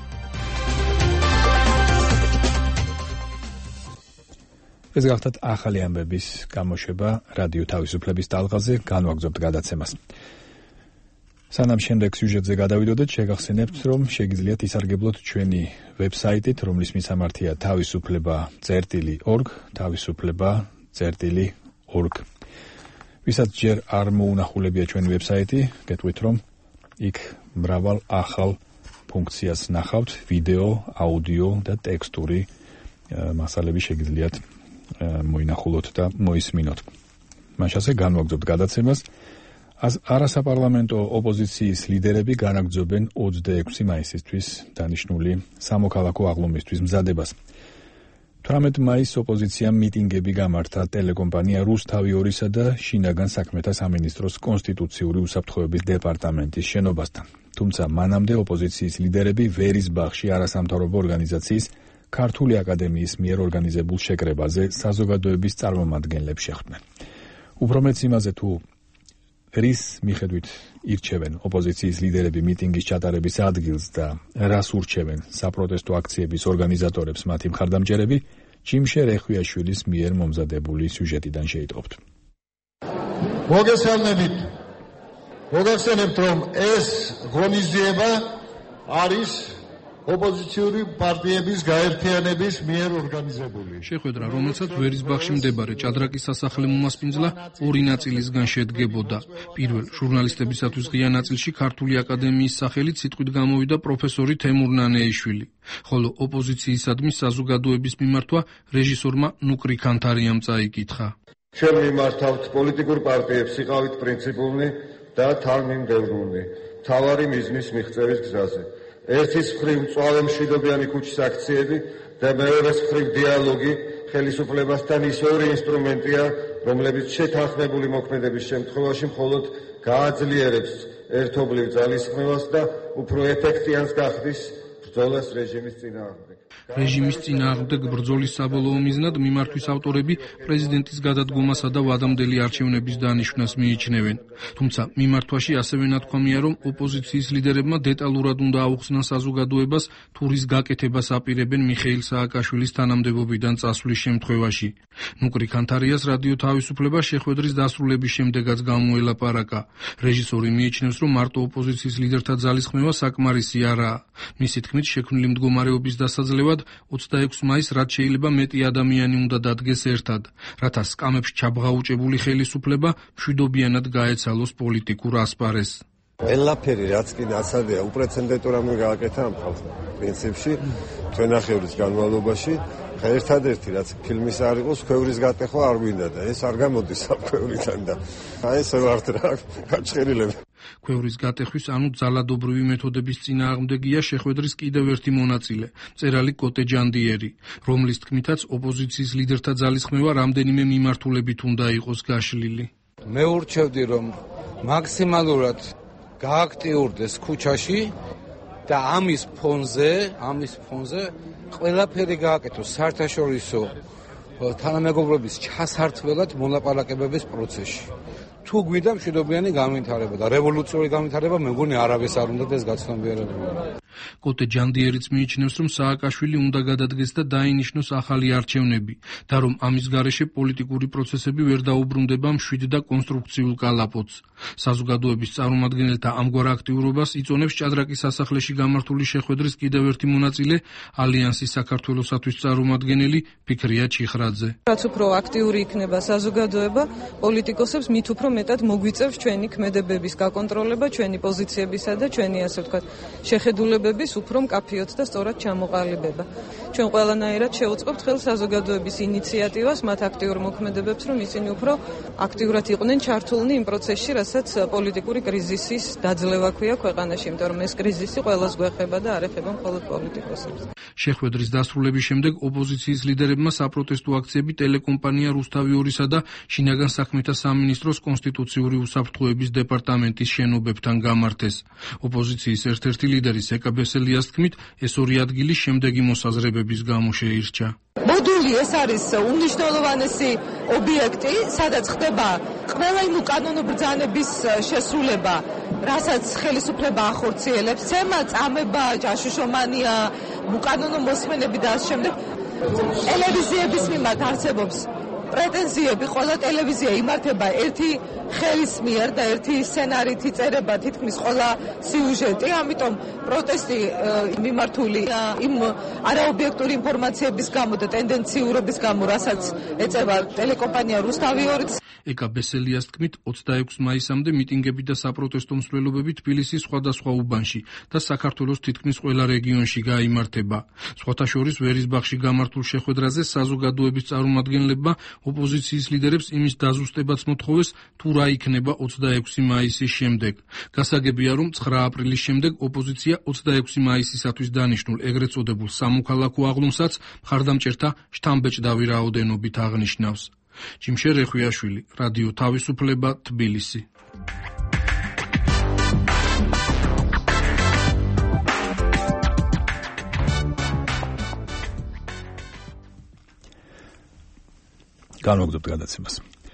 ეს გახლავთ ახალი ამბების გამოშვება რადიო თავისუფლების ტალღაზე, განვაგრძობთ გადაცემას. სანამ შემდეგ სიუჟეტზე გადავიდოდეთ, შეგახსენებთ, რომ შეგიძლიათ ისარგებლოთ ჩვენი ვებსაიტით, რომლის მისამართია თავისუფლება.org, თავისუფლება.org. ვისაც ჯერ არ მოუნახულებია ჩვენი ვებსაიტი, გეტყვით, რომ იქ მრავალ ახალ ფუნქციას ნახავთ, ვიდეო, აუდიო და ტექსტური მასალები შეგიძლიათ მოინახულოთ და მოისმინოთ. მაშასე განვაგრძობთ გადაცემას. არასაპარლამენტო ოპოზიციის ლიდერები განაგრძობენ 26 მაისისთვის დანიშნული სამოქალაქო აღლუმისთვის მზადებას. 18 მაისს ოპოზიციამ მიტინგები გამართა ტელეკომპანია რუსთავი 2-სა და შინაგან საქმეთა სამინისტროს კონსტიტუციური უსაფრთხოების დეპარტამენტის შენობასთან. თუმცა მანამდე ოპოზიციის ლიდერები ვერის ბაღში არასამთავრობო ორგანიზაციის ქართული აკადემიის მიერ ორგანიზებულ შეკრებაზე საზოგადოების წარმომადგენლებს შეხვდნენ. უფრო მეც იმაზე თუ რის მიხედვით ირჩევენ ოპოზიციის ლიდერები მიტინგის ჩატარების ადგილს და რას ურჩევენ საპროტესტო აქციების ორგანიზატორებს მათი მხარდამჭერები, ჯიმშე რეხვიაშვილის მიერ მომზადებული სიუჟეტიდან შეიტყობთ. მოგახსენებთ, რომ ეს ღონისძიება არის ოპოზიციური პარტიების გაერთიანების მიერ ორგანიზებული. შეხვედრა, რომელსაც ვერის ბაღში მდებარე ჭადრაკის სასახლე მომასპინძლა, ორი ნაწილისგან შედგებოდა. პირველ ჟურნალისტებისათვის ღია ნაწილში ქართული აკადემიის სახელით სიტყვით გამოვიდა პროფესორი თემურ ნანეიშვილი, ხოლო ოპოზიციისადმი საზოგადოების მიმართვა რეჟისორმა ნუკრი ქანთარიამ წაიკითხა. ჩვენ მიმართავთ პოლიტიკურ პარტიებს იყავით პრინციპულნი და თანმიმდევრული, მთავარი მიზნის მიღწევის გზაზე. ერთის მხრივ მწვავე მშვიდობიანი ქუჩის აქციები და მეორეს მხრივ დიალოგი ხელისუფლებასთან ისეული ინსტრუმენტია, რომლებიც შეთანხმებული მოქმედების შემთხვევაში მხოლოდ გააძლიერებს ერთობლივ ძალისხმევას და უფრო ეფექტიანს გახდის ბრძოლას რეჟიმის წინააღმდეგ. რეჟიმის წინააღმდეგ ბრძოლის საბოლოო მიზნად მიმართვის ავტორები პრეზიდენტის გადადგომასა და ვადამდელი არჩევნების დანიშვნას მიიჩნევენ. თუმცა მიმართვაში ასევე ნათქვამია, რომ ოპოზიციის ლიდერებმა დეტალურად უნდა აუხსნან საზოგადოებას თუ რის გაკეთებას აპირებენ მიხეილ სააკაშვილის თანამდებობიდან წასვლის შემთხვევაში. ნუკრი ქანთარიას რადიო თავისუფლება შეხვედრის დასრულების შემდეგაც გამოელაპარაკა. რეჟისორი მიიჩნევს, რომ მარტო ოპოზიციის ლიდერთა ძალისხმევა საკმარისი არაა. მისი თქმით, შექმნილი მდგომარეობის დასაძლევად 26 მაისს რაც შეიძლება მეტი ადამიანი უნდა დადგეს ერთად, რათა სკამებში ჩაბღაუჭებული ხელისუფლება მშვიდობიანად გაეცალოს პოლიტიკურ ასპარეზს. ყველაფერი რაც კი ნაცადია უპრეცედენტო რამე გააკეთა ამ ხალხმა. პრინციპში თვენახევრის განმავლობაში ერთადერთი რაც ფილმის არ იყოს ქვევრის გატეხვა არ გვინდა და ეს არ გამოდის ამ ქვევრიდან და აი ეს ვართ რა გაჭრილები. ქვევრის გატეხვის ანუ ძალადობრივი მეთოდების წინააღმდეგია შეხვედრის კიდევ ერთი მონაწილე, მწერალი კოტე ჯანდიერი, რომლის თქმითაც ოპოზიციის ლიდერთა ძალისხმევა რამდენიმე მიმართულებით უნდა იყოს გაშლილი. მე ურჩევდი, რომ მაქსიმალურად გააქტიურდეს ქუჩაში და ამის ფონზე ყველაფერი გააკეთოს საერთაშორისო თანამეგობრობის ჩასართლად მოლაპარაკებების პროცესში. თუ გვიდა მშვიდობიანი განვითარება და რევოლუციური განვითარება, მე მგონი არავის არ უნდა ეს გაცნობიერებული. კოტე ჯანდიერიც მიიჩნევს, რომ სააკაშვილი უნდა გადადგეს და დაინიშნოს ახალი არჩევნები და რომ ამის გარეშე პოლიტიკური პროცესები ვერ დაუბრუნდება მშვიდ და კონსტრუქციულ კალაპოტს. საზოგადოების წარმომადგენელთა ამგვარ აქტიურობას იწონებს ჭადრაკის სასახლეში გამართული შეხვედრის კიდევ ერთი მონაწილე, ალიანსის საქართველოსათვის წარმომადგენელი ფიქრია ჩიხრაძე. რაც უფრო აქტიური იქნება საზოგადოება, პოლიტიკოსებს მით უფრო მეტად მოგვიწევს ჩვენი ქმედებების გაკონტროლება, ჩვენი პოზიციებისა და ჩვენი ასე ვთქვათ შეხედულებების უფრო მკაფიოდ და სწორად ჩამოყალიბება. ჩვენ ყველანაირად შევუწყობთ ხელს საზოგადოების ინიციატივას, მათ აქტიურ მოქმედებებს, რომ ისინი უფრო აქტიურად იყვნენ ჩართულნი იმ პროცესში, რასაც პოლიტიკური კრიზისის დაძლევა ქვია ქვეყანაში, იმიტომ რომ ეს კრიზისი ყველას გვეხება და არ ეხება მხოლოდ პოლიტიკოსებს. შეხვედრის დასრულების შემდეგ ოპოზიციის ლიდერებმა საპროტესტო აქციები ტელეკომპანია რუსთავი 2-სა და შინაგან საქმეთა სამინისტროს კონსტიტუციური უსაფრთხოების დეპარტამენტის შენობებთან გამართეს. ოპოზიციის ერთ-ერთი ლიდერი სეკა ბესელიას თქმით, ეს ორი ადგილი შემდეგი მოსაზრებების გამო შეირჩა. მოდული ეს არის უმნიშვნელოვანესი ობიექტი, სადაც ხდება ყველა იმ უკანონო ბრძანების შესრულება, რასაც ხელისუფლება ახორციელებს, ცემა, წამება, ჯაშუშომანია, უკანონო მოსმენები და ამ შემდეგ ტელევიზიების მიმართ არსებობს პრეტენზიები, ყველა ტელევიზია იმართება ერთი ხელის მიერ და ერთი სცენარით იწერება თითქმის ყველა სიუჟეტი, ამიტომ პროტესტი მიმართული იმ არაობიექტური ინფორმაციების გამო და ტენდენციურობის გამო, რასაც ეწევა ტელეკომპანია რუსთავი 2. ეკა ბესელიას თქმით, 26 მაისამდე მიტინგები და საპროტესტო მსვლელობები თბილისის სხვადასხვა უბანში და საქართველოს თითქმის ყველა რეგიონში გაიმართება. სხვათა შორის ვერის ბაღში გამართულ შეხვედრაზე საზოგადოების წარმომადგენლებმა ოპოზიციის ლიდერებს იმის დაზუსტებაც მოთხოვეს, თუ რა იქნება 26 მაისის შემდეგ. გასაგებია, რომ 9 აპრილის შემდეგ ოპოზიცია 26 მაისისათვის დანიშნულ ეგრეთ წოდებულ სამოქალაქო აღლუმსაც მხარდამჭერთა შთამბეჭდავი რაოდენობით აღნიშნავს. ჯიმშე რეხვიაშვილი, რადიო თავისუფლება, თბილისი. განვაგრძობთ გადაცემას.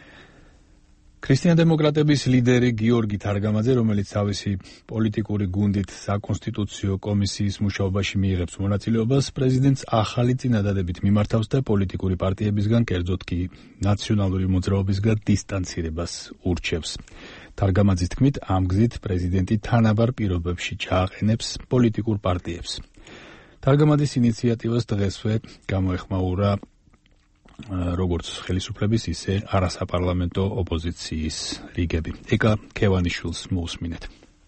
ქრისტიან-დემოკრატების ლიდერი გიორგი თარგამაძე, რომელიც თავისი პოლიტიკური გუნდით საკონსტიტუციო კომისიის მუშაობაში მიიღებს მონაწილეობას, პრეზიდენტს ახალი წინადადებით მიმართავს და პოლიტიკური პარტიებისგან, კერძოდ კი ნაციონალური მოძრაობისგან დისტანცირებას ურჩევს. თარგამაძის თქმით, ამ გზით პრეზიდენტი თანაბარ პირობებში ჩააყენებს პოლიტიკურ პარტიებს. თარგამაძის ინიციატივას დღესვე გამოეხმაურა როგორც ხელისუფლების, ისე არასაპარლამენტო ოპოზიციის რიგები. ეკა ქევანიშვილს მოусმინეთ.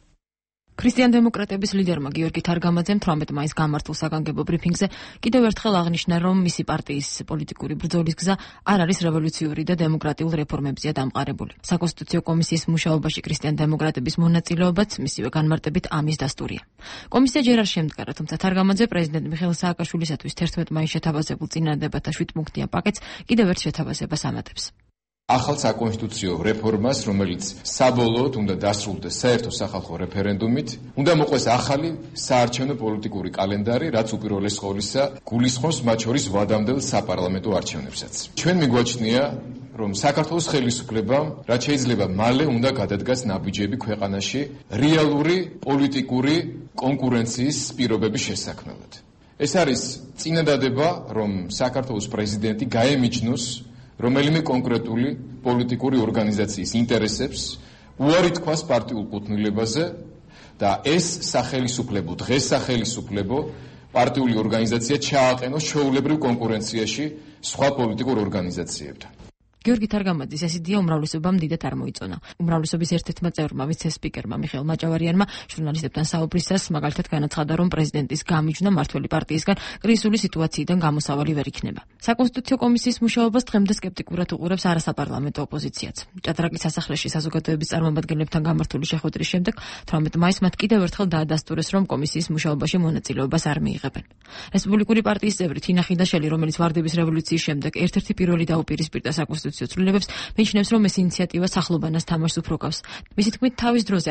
ქრისტიან-დემოკრატების ლიდერმა გიორგი თარგამაძემ 18 მაისს გამართულ საგანგებო ბრიფინგზე კიდევ ერთხელ აღნიშნა, რომ მისი პარტიის პოლიტიკური ბრძოლის გზა არ არის რევოლუციური და დემოკრატიულ რეფორმებზეა დამყარებული. საკონსტიტუციო კომისიის მუშაობაში ქრისტიან-დემოკრატების მონაწილეობაც მისივე განმარტებით ამის დასტურია. კომისია ჯერ არ შემდგარა, თუმცა თარგამაძე პრეზიდენტ მიხეილ სააკაშვილისათვის 11 მაისს შეთავაზებულ წინადადებათა 7 პუნქტიან პაკეტს კიდევ ერთ შეთავაზებას ამატებს. ახალ საკონსტიტუციო რეფორმას, რომელიც საბოლოოდ უნდა დასრულდეს საერთო სახალხო რეფერენდუმით, უნდა მოყვეს ახალი საარჩევნო პოლიტიკური კალენდარი, რაც უპირველეს ყოვლისა გულისხმობს მათ შორის ვადამდელ საპარლამენტო არჩევნებსაც. ჩვენ მიგვაჩნია, რომ საქართველოს ხელისუფლებამ, რაც შეიძლება მალე უნდა გადადგას ნაბიჯები ქვეყანაში რეალური პოლიტიკური კონკურენციის პირობების შესაქმნელად. ეს არის წინადადება, რომ საქართველოს პრეზიდენტი გაემიჯნოს რომელიმე კონკრეტული პოლიტიკური ორგანიზაციის ინტერესებს უარი თქვას პარტიულ კუთვნილებაზე და ეს სახელისუფლებო, დღეს სახელისუფლებო პარტიული ორგანიზაცია ჩააყენოს ჩვეულებრივ კონკურენციაში სხვა პოლიტიკურ ორგანიზაციებთან. გიორგი თარგამაძის ეს იდეა უმრავლესობამ დიდად არ მოიწონა. უმრავლესობის ერთ-ერთმა წევრმა, ვიცე-სპიკერმა მიხეილ მაჭავარიანმა ჟურნალისტებთან საუბრისას მაგალითად განაცხადა, რომ პრეზიდენტის გამიჯვნა მართველი პარტიისგან კრიზისული სიტუაციიდან გამოსავალი ვერ იქნება. საკონსტიტუციო კომისიის მუშაობას დღემდე სკეპტიკურად უყურებს არასაპარლამენტო ოპოზიციაც. ჭადრაკის სასახლეში საზოგადოების წარმომადგენლებთან გამართული შეხვედრის შემდეგ 18 მაისს მათ კიდევ ერთხელ დაადასტურეს, რომ კომისიის მუშაობაში მონაწილეობას არ მიიღებენ. რესპუბლიკური პარტიის წევრი თინა ხიდაშელი, რომელიც ვარდების რევოლუციის შემდეგ ერთ-ერთი პირველი დაუპირისპირდა საკონსტიტუციო ცვლილებებს, მიიჩნევს, რომ ეს ინიციატივა სახლობანას თამაშს უფრო გავს. მისი თქმით, თავის დროზე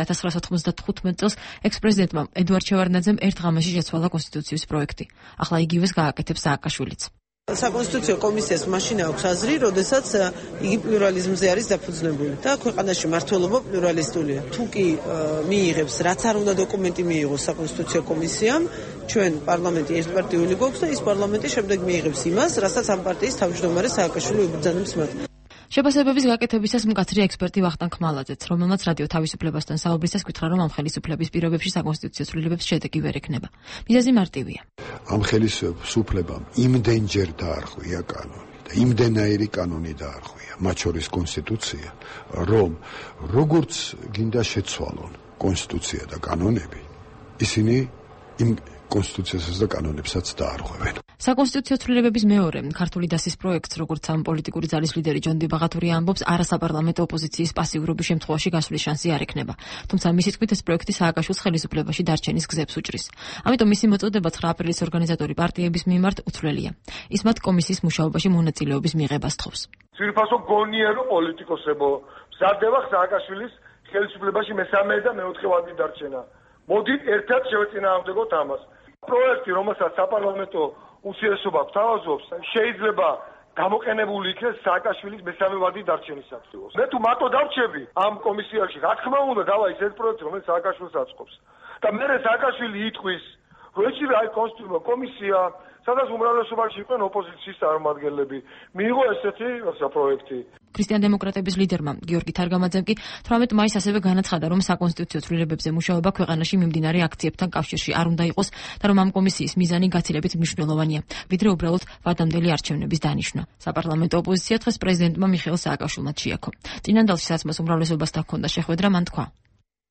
1995 წელს ექს-პრეზიდენტმა ედუარდ შევარდნაძემ ერთ ღამეში შეცვალა კონსტიტუციის პროექტი. ახლა იგივეს გააკეთებს სააკაშვილიც. საკონსტიტუციო კომისიას მაშინ აქვს აზრი, როდესაც იგი პლურალიზმზე არის დაფუძნებული და ქვეყანაში მმართველობა პლურალისტულია. თუ კი მიიღებს, რაც არ უნდა დოკუმენტი მიიღოს საკონსტიტუციო კომისიამ, ჩვენ პარლამენტი ერთპარტიული გვაქვს და ის პარლამენტი შემდეგ მიიღებს იმას, რასაც ამ პარტიის თავმჯდომარე სააკაშვილი უბრძანებს მათ. შეფასებების გაკეთებისას მკაცრი ექსპერტი ვახტანგ ხმალაძეც, რომელმაც რადიო თავისუფლებასთან საუბრისას გითხრა, რომ ამ ხელისუფლების პირობებში საკონსტიტუციო ცვლილებებს შედეგი ვერ ექნება. მიზეზი მარტივია. ამ ხელისუფლებამ იმდენჯერ დაარღვია კანონი და იმდენაირი კანონი დაარღვია, მათ შორის კონსტიტუცია, რომ როგორც გინდა შეცვალონ კონსტიტუცია და კანონები, ისინი იმ კონსტიტუციასაც და კანონებსაც დაარღვევენ. საკონსტიტუციო ცვლილებების მეორე ქართული დასის პროექტს, როგორც ამ პოლიტიკური ძალის ლიდერი ჯონდი ბაღათური ამბობს, არასაპარლამენტო ოპოზიციის პასიურობის შემთხვევაში გასვლის შანსი არ ექნება. თუმცა მისი თქმით, ეს პროექტი სააკაშვილის ხელისუფლებაში დარჩენის გზებს უჭრის. ამიტომ მისი მოწოდება 9 აპრილის ორგანიზატორი პარტიების მიმართ უცვლელია. ის მათ კომისიის მუშაობაში მონაწილეობის მიღებას თხოვს. ძირფასო გონიერო პოლიტიკოსებო, მზადდება სააკაშვილის ხელისუფლებაში მესამე და მეოთხე ვადი დარჩენა. მოდით ერთად შევეწინააღმდეგოთ ამას. პროექტი, რომელსაც საპარლამენტო უსიასობა გვთავაზობს, შეიძლება გამოყენებული იქნეს სააკაშვილის მესამე ვადი დარჩენისათვის. მე თუ მარტო დავრჩები ამ კომისიაში, რა თქმა უნდა, დავაის ეს პროექტი, რომელიც სააკაშვილს აწყობს. და მე სააკაშვილი იტყვის, რომ ეს არის კონსტიტუციო კომისია, სადაც უმრავლესობაში იყვნენ ოპოზიციის წარმომადგენლები. მიიღო ესეთი პროექტი. ქრისტიან-დემოკრატების ლიდერმა გიორგი თარგამაძემ კი 18 მაისს ასევე განაცხადა, რომ საკონსტიტუციო ცვლილებებზე მუშაობა ქვეყანაში მიმდინარე აქციებთან კავშირში არ უნდა იყოს და რომ ამ კომისიის მიზანი გაცილებით მნიშვნელოვანია, ვიდრე უბრალოდ ვადამდელი არჩევნების დანიშვნა. საპარლამენტო ოპოზიცია დღეს პრეზიდენტმა მიხეილ სააკაშვილმა შეაქო. წინანდალში საცმლის უმრავლესობასთან ჰქონდა შეხვედრა, მან თქვა: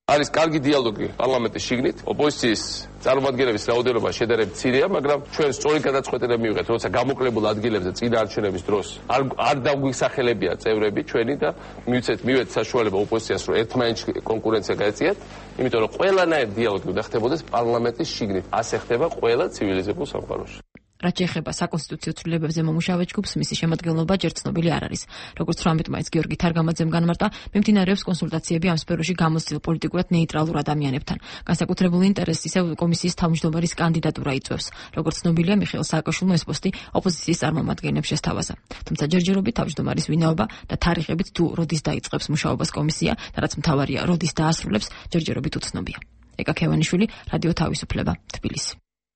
არის კარგი დიალოგი პარლამენტის შიგნით, ოპოზიციის წარმომადგენლების რაოდენობა შედარებით მცირეა, მაგრამ ჩვენ სწორი გადაწყვეტილება მივიღეთ, როცა გამოკლებულ ადგილებზე წინა არჩევნების დროს არ დაგვისახელებია წევრები ჩვენი და მივცეთ საშუალება ოპოზიციას, რომ ერთმანეთში კონკურენცია გაეწიათ, იმიტომ რომ ყველანაირ დიალოგი უნდა ხდებოდეს პარლამენტის შიგნით. ასე ხდება ყველა ცივილიზებულ სამყაროში. რაც შეეხება საკონსტიტუციო ცვლილებებზე მომუშავე ჯგუფს, მისი შემადგენლობა ჯერ ცნობილი არ არის. როგორც 18 მაისს გიორგი თარგამაძემ განმარტა, მიმდინარეობს კონსულტაციები ამ სფეროში გამოცდილ პოლიტიკურად ნეიტრალურ ადამიანებთან. განსაკუთრებული ინტერესი ისევ კომისიის თავმჯდომარის კანდიდატურა იწვევს. როგორც ცნობილია, მიხეილ სააკაშვილმა ეს პოსტი ოპოზიციის წარმომადგენლებს შესთავაზა. თუმცა ჯერჯერობით თავმჯდომარის ვინაობა და თარიღებით თუ როდის დაიწყებს მუშაობას კომისია და რაც მთავარია, როდის დაასრულებს, ჯერჯერობით უცნობია. ეკა ქევანიშვილი, რადიო თავისუფლება, თბილისი.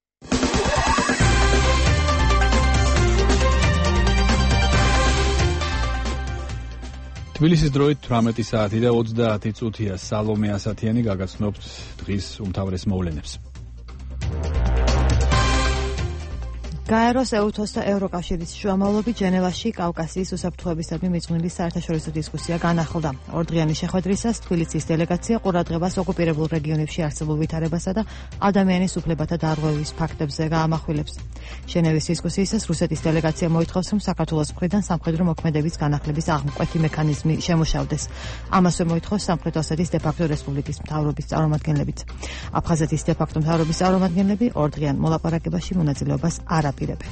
თბილისის დროით 18 საათი და 30 წუთია. სალომე ასათიანი გაგაცნობთ დღის უმთავრეს მოვლენებს. გაეროს, ეუთოს და ევროკავშირის შუამავლობით ჟენევაში კავკასიის უსაფრთხოებისადმი მიძღვნილი საერთაშორისო დისკუსია განახლდა. ორდღიანი შეხვედრისას თბილისის დელეგაცია ყურადღებას ოკუპირებულ რეგიონებში არსებულ ვითარებასა და ადამიანის უფლებათა დარღვევის ფაქტებზე გაამახვილებს. ჟენევის დისკუსიისას რუსეთის დელეგაცია მოითხოვს, რომ საქართველოს მხრიდან სამხედრო მოქმედების განახლების აღმკვეთი მექანიზმი შემუშავდეს. ამასვე მოითხოვს სამხრეთ ოსეთის დე-ფაქტო რესპუბლიკის მთავრობის წარმომადგენლებიც. აფხაზეთის დე-ფაქტო მთავრობის წარმომადგენლები ორდღიან მოლაპარაკებაში მონაწილეობას არ აპირებენ.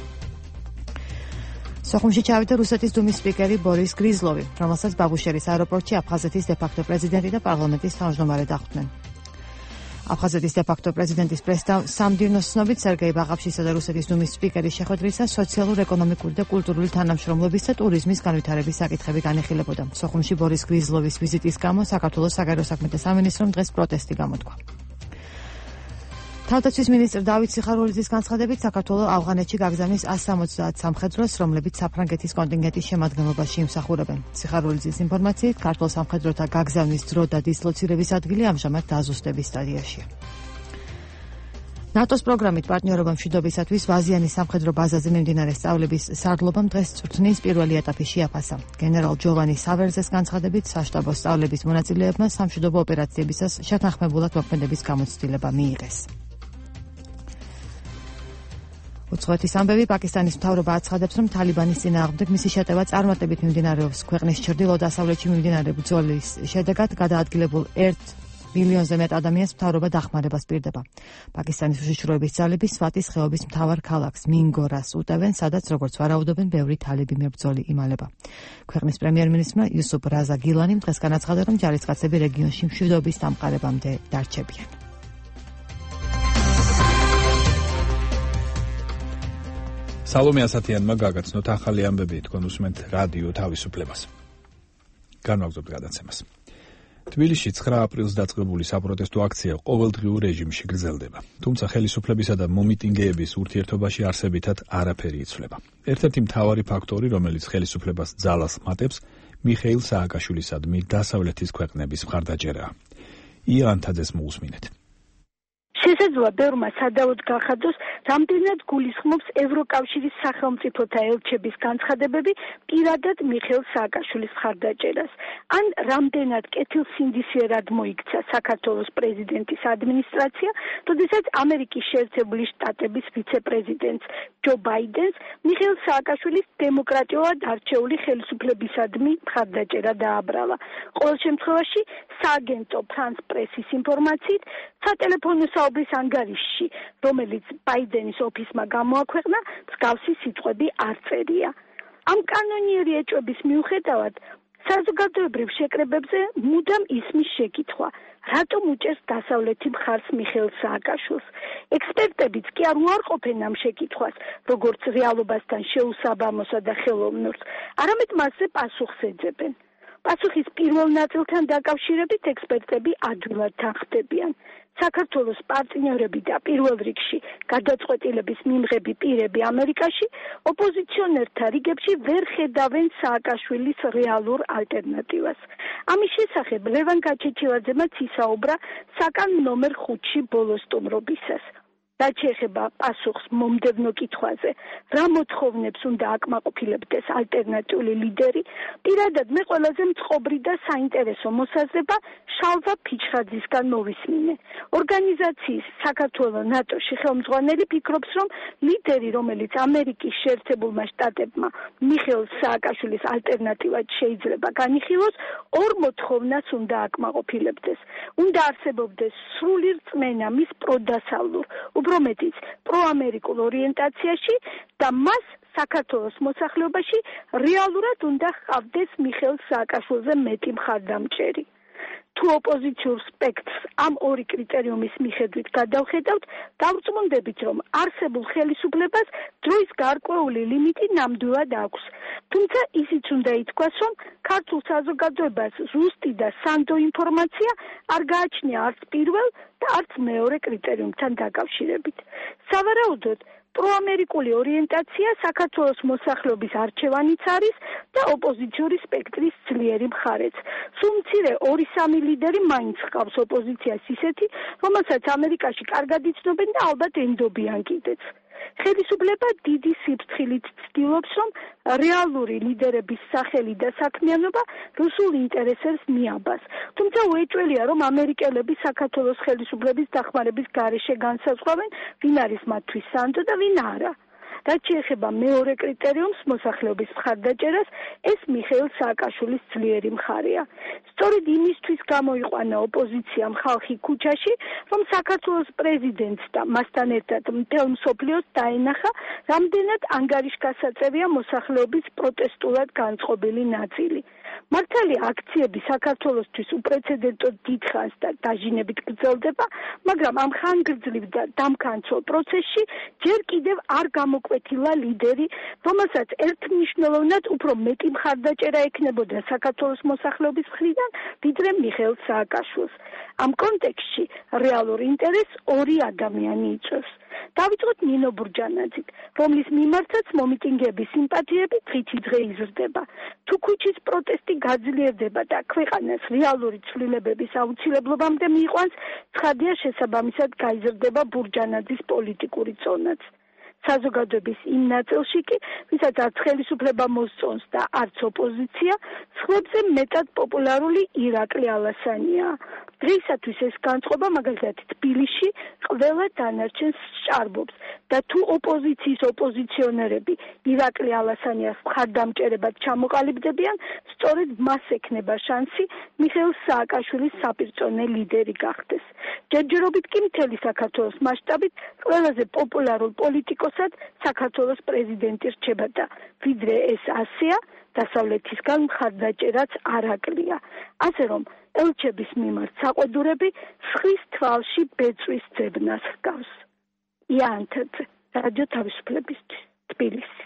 სოხუმში ჩავიდა რუსეთის დუმის სპიკერი ბორის გრიზლოვი, რომელსაც ბაბუშერის აეროპორტში აფხაზეთის დე-ფაქტო პრეზიდენტი და პარლამენტის თავმჯდომარე დახვდნენ. აფხაზეთის დე-ფაქტო პრეზიდენტის სამდივნოს ცნობით სერგეი ბაღაფშისა და რუსეთის დუმის სპიკერის შეხვედრისას სოციალურ-ეკონომიკური და კულტურული თანამშრომლობის და ტურიზმის განვითარების საკითხები განიხილებოდა. სოხუმში ბორის გრიზლოვის ვიზიტის გამო საქართველოს საგარეო საქმეთა სამინისტრომ დღეს პროტესტი გამოთქვა. თავდაცვის მინისტრ დავით სიხარულიძის განცხადებით, საქართველოს ავღანეთში გაგზავნის 170 სამხედროს, რომლებიც საფრანგეთის კონტინგენტის შემადგენლობაში იმსახურებენ. სიხარულიძის ინფორმაციით, ქართულ სამხედროთა გაგზავნის დრო და დისლოცირების ადგილი ამჟამად დაზუსტების სტადიაშია. ნატოს პროგრამით პარტნიორობა მშვიდობისათვის ვაზიანის სამხედრო ბაზაზე მიმდინარე სწავლების სარდლობამ დღეს წვრთნის პირველი ეტაპი შეაფასა. გენერალ ჯოვანი სავერზეს განცხადებით, საშტაბო სწავლების მონაწილეებმა სამშვიდობო ოპერაციებისას შეთანხმებულად მოქმედების გამოცდილება მიიღეს. უცხოეთის ამბები პაკისტანის მთავრობა აცხადებს, რომ თალიბანის წინააღმდეგ მისი შეტევა წარმატებით მიმდინარეობს. ქვეყნის ჩრდილო-დასავლეთში მიმდინარე ბრძოლის შედეგად გადაადგილებულ 1 მილიონზე მეტ ადამიანს მთავრობა დახმარებას პირდება. პაკისტანის უშიშროების ძალები სვატის ხეობის მთავარ ქალაქს მინგორას უტევენ, სადაც როგორც ვარაუდობენ, ბევრი თალიბი მებრძოლი იმალება. ქვეყნის პრემიერ-მინისტრმა იუსუფ რაზა გილანიმ დღეს განაცხადა, რომ ჯარისკაცები რეგიონში მშვიდობის დამყარებამდე დარჩებიან. სალომე ასათიანმა გაგაცნოთ ახალი ამბები, თქვენ უსმენთ რადიო თავისუფლებას. განვაგრძობთ გადაცემას. თბილისში 9 აპრილს დაწყებული საპროტესტო აქცია ყოველდღიურ რეჟიმში გრძელდება. თუმცა ხელისუფლებისა და მომიტინგეების ურთიერთობაში არსებითად არაფერი იცვლება. ერთ-ერთი მთავარი ფაქტორი, რომელიც ხელისუფლებას ძალას მატებს, მიხეილ სააკაშვილისადმი დასავლეთის ქვეყნების მხარდაჭერაა. ია ანთაძეს მოусმინეთ. შესაძლოა ბევრმა სადავოდ გახადოს, რამდენად გულისხმობს ევროკავშირის სახელმწიფოთა ელჩების განცხადებები პირადად მიხეილ სააკაშვილის მხარდაჭერას, ან რამდენად კეთილსინდისიერად მოიქცა საქართველოს პრეზიდენტის ადმინისტრაცია, როდესაც ამერიკის შეერთებული შტატების ვიცე-პრეზიდენტს ჯო ბაიდენს მიხეილ სააკაშვილის დემოკრატიულად არჩეული ხელისუფლებისადმი მხარდაჭერა დააბრალა. ყოველ შემთხვევაში, სააგენტო ფრანს პრესის ინფორმაციით, სატელეფონო საუბრის ანგარიშში, რომელიც ბაიდენის ოფისმა გამოაქვეყნა, მსგავსი სიტყვები არ წერია. ამ კანონიერი ეჭვების მიუხედავად, საზოგადოებრივ შეკრებებზე მუდამ ისმის შეკითხვა, რატომ უჭერს დასავლეთი მხარს მიხეილ სააკაშვილს. ექსპერტებიც კი არ უარყოფენ ამ შეკითხვას, როგორც რეალობასთან შეუსაბამოსა და ხელოვნურს, არამედ მასზე პასუხს ეძებენ. პასუხის პირველ ნაწილთან დაკავშირებით ექსპერტები ადვილად თანხმდებიან. საქართველოს პარტნიორები და პირველ რიგში გადაწყვეტილების მიმღები პირები ამერიკაში ოპოზიციონერთა რიგებში ვერ ხედავენ სააკაშვილის რეალურ ალტერნატივას. ამის შესახებ ლევან გაჩეჩილაძემაც ისაუბრა საკან ნომერ 5-ში ბოლოს სტუმრობისას. რაც შეეხება პასუხს მომდევნო კითხვაზე, რა მოთხოვნებს უნდა აკმაყოფილებდეს ალტერნატიული ლიდერი, პირადად მე ყველაზე მწყობრი და საინტერესო მოსაზრება შალვა ფიჩხაძისგან მოვისმინე. ორგანიზაციის საქართველოს ნატოში ხელმძღვანელი ფიქრობს, რომ ლიდერი, რომელიც ამერიკის შეერთებულმა შტატებმა მიხეილ სააკაშვილის ალტერნატივად შეიძლება განიხილოს, ორ მოთხოვნას უნდა აკმაყოფილებდეს. უნდა არსებობდეს სრული რწმენა მის პროდასავლურ, უფრო მეტიც პროამერიკულ ორიენტაციაში და მას საქართველოს მოსახლეობაში რეალურად უნდა ჰყავდეს მიხეილ სააკაშვილზე მეტი მხარდამჭერი. თუ ოპოზიციურ სპექტრს ამ ორი კრიტერიუმის მიხედვით გადავხედავთ, დავწმუნდებით, რომ არსებულ ხელისუფლებას დროის გარკვეული ლიმიტი ნამდვილად აქვს. თუმცა ისიც უნდა ითქვას, რომ ქართულ საზოგადოებას ზუსტი და სანდო ინფორმაცია არ გააჩნია არც პირველ და არც მეორე კრიტერიუმთან დაკავშირებით. სავარაუდოდ, პროამერიკული ორიენტაცია საქართველოს მოსახლეობის არჩევანიც არის და ოპოზიციური სპექტრის ძლიერი მხარეც. სულ მცირე 2-3 ლიდერი მაინც ჰყავს ოპოზიციას ისეთი, რომელსაც ამერიკაში კარგად იცნობენ და ალბათ ენდობიან კიდეც. ხელისუფლება დიდი სიფრთხილით ცდილობს, რომ რეალური ლიდერების სახელი და საქმიანობა რუსულ ინტერესებს მიაბას. თუმცა უეჭველია, რომ ამერიკელები საქართველოს ხელისუფლების დახმარების გარეშე განსაზღვრავენ, ვინ არის მათთვის სანდო და ვინ არა. რაც შეეხება მეორე კრიტერიუმს, მოსახლეობის მხარდაჭერას, ეს მიხეილ სააკაშვილის ძლიერი მხარეა. სწორედ იმისთვის გამოიყვანა ოპოზიციამ ხალხი ქუჩაში, რომ საქართველოს პრეზიდენტს და მასთან ერთად მთელ მსოფლიოს დაენახა, რამდენად ანგარიშგასაწევია მოსახლეობის პროტესტულად განწყობილი ნაწილი. მართალია აქციები საქართველოსთვის უპრეცედენტოდ დიდ ხანს და დაჟინებით გრძელდება, მაგრამ ამ ხანგრძლივ და დამქანცო პროცესში ჯერ კიდევ არ გამოკვეთილა ლიდერი, რომელსაც ერთმნიშვნელოვნად უფრო მეტი მხარდაჭერა ექნებოდა საქართველოს მოსახლეობის მხრიდან, ვიდრე მიხეილ სააკაშვილს. ამ კონტექსტში რეალურ ინტერესს ორი ადამიანი იწვევს. დავიწყოთ ნინო ბურჯანაძით, რომლის მიმართაც მომიტინგების სიმპათიები დღითი დღე იზრდება. თუ ქუჩის პროტესტი გაძლიერდება და ქვეყანას რეალური ცვლილებების აუცილებლობამდე მიიყვანს, ცხადია შესაბამისად გაიზრდება ბურჯანაძის პოლიტიკური წონაც. საზოგადოების იმ ნაწილში კი, ვისაც არც ხელისუფლება მოსწონს და არც ოპოზიცია, სხვებზე მეტად პოპულარული ირაკლი ალასანია. დღეისათვის ეს განწყობა მაგალითად თბილისში ყველა დანარჩენს სჭარბობს და თუ ოპოზიციის ოპოზიციონერები ირაკლი ალასანიას მხარდამჭერებად ჩამოყალიბდებიან, სწორედ მას ექნება შანსი მიხეილ სააკაშვილის საპირწონე ლიდერი გახდეს. ჯერჯერობით კი მთელი საქართველოს მასშტაბით ყველაზე პოპულარულ პოლიტიკოსად საქართველოს პრეზიდენტი რჩება და ვიდრე ეს ასეა, დასავლეთისგან მხარდაჭერაც არ აკლია. ასე რომ ელჩების მიმართ საყვედურები სხის თვალში ბეწვის ძებნას ჰგავს. იანთაძე, რადიო თავისუფლებისთვის, თბილისი.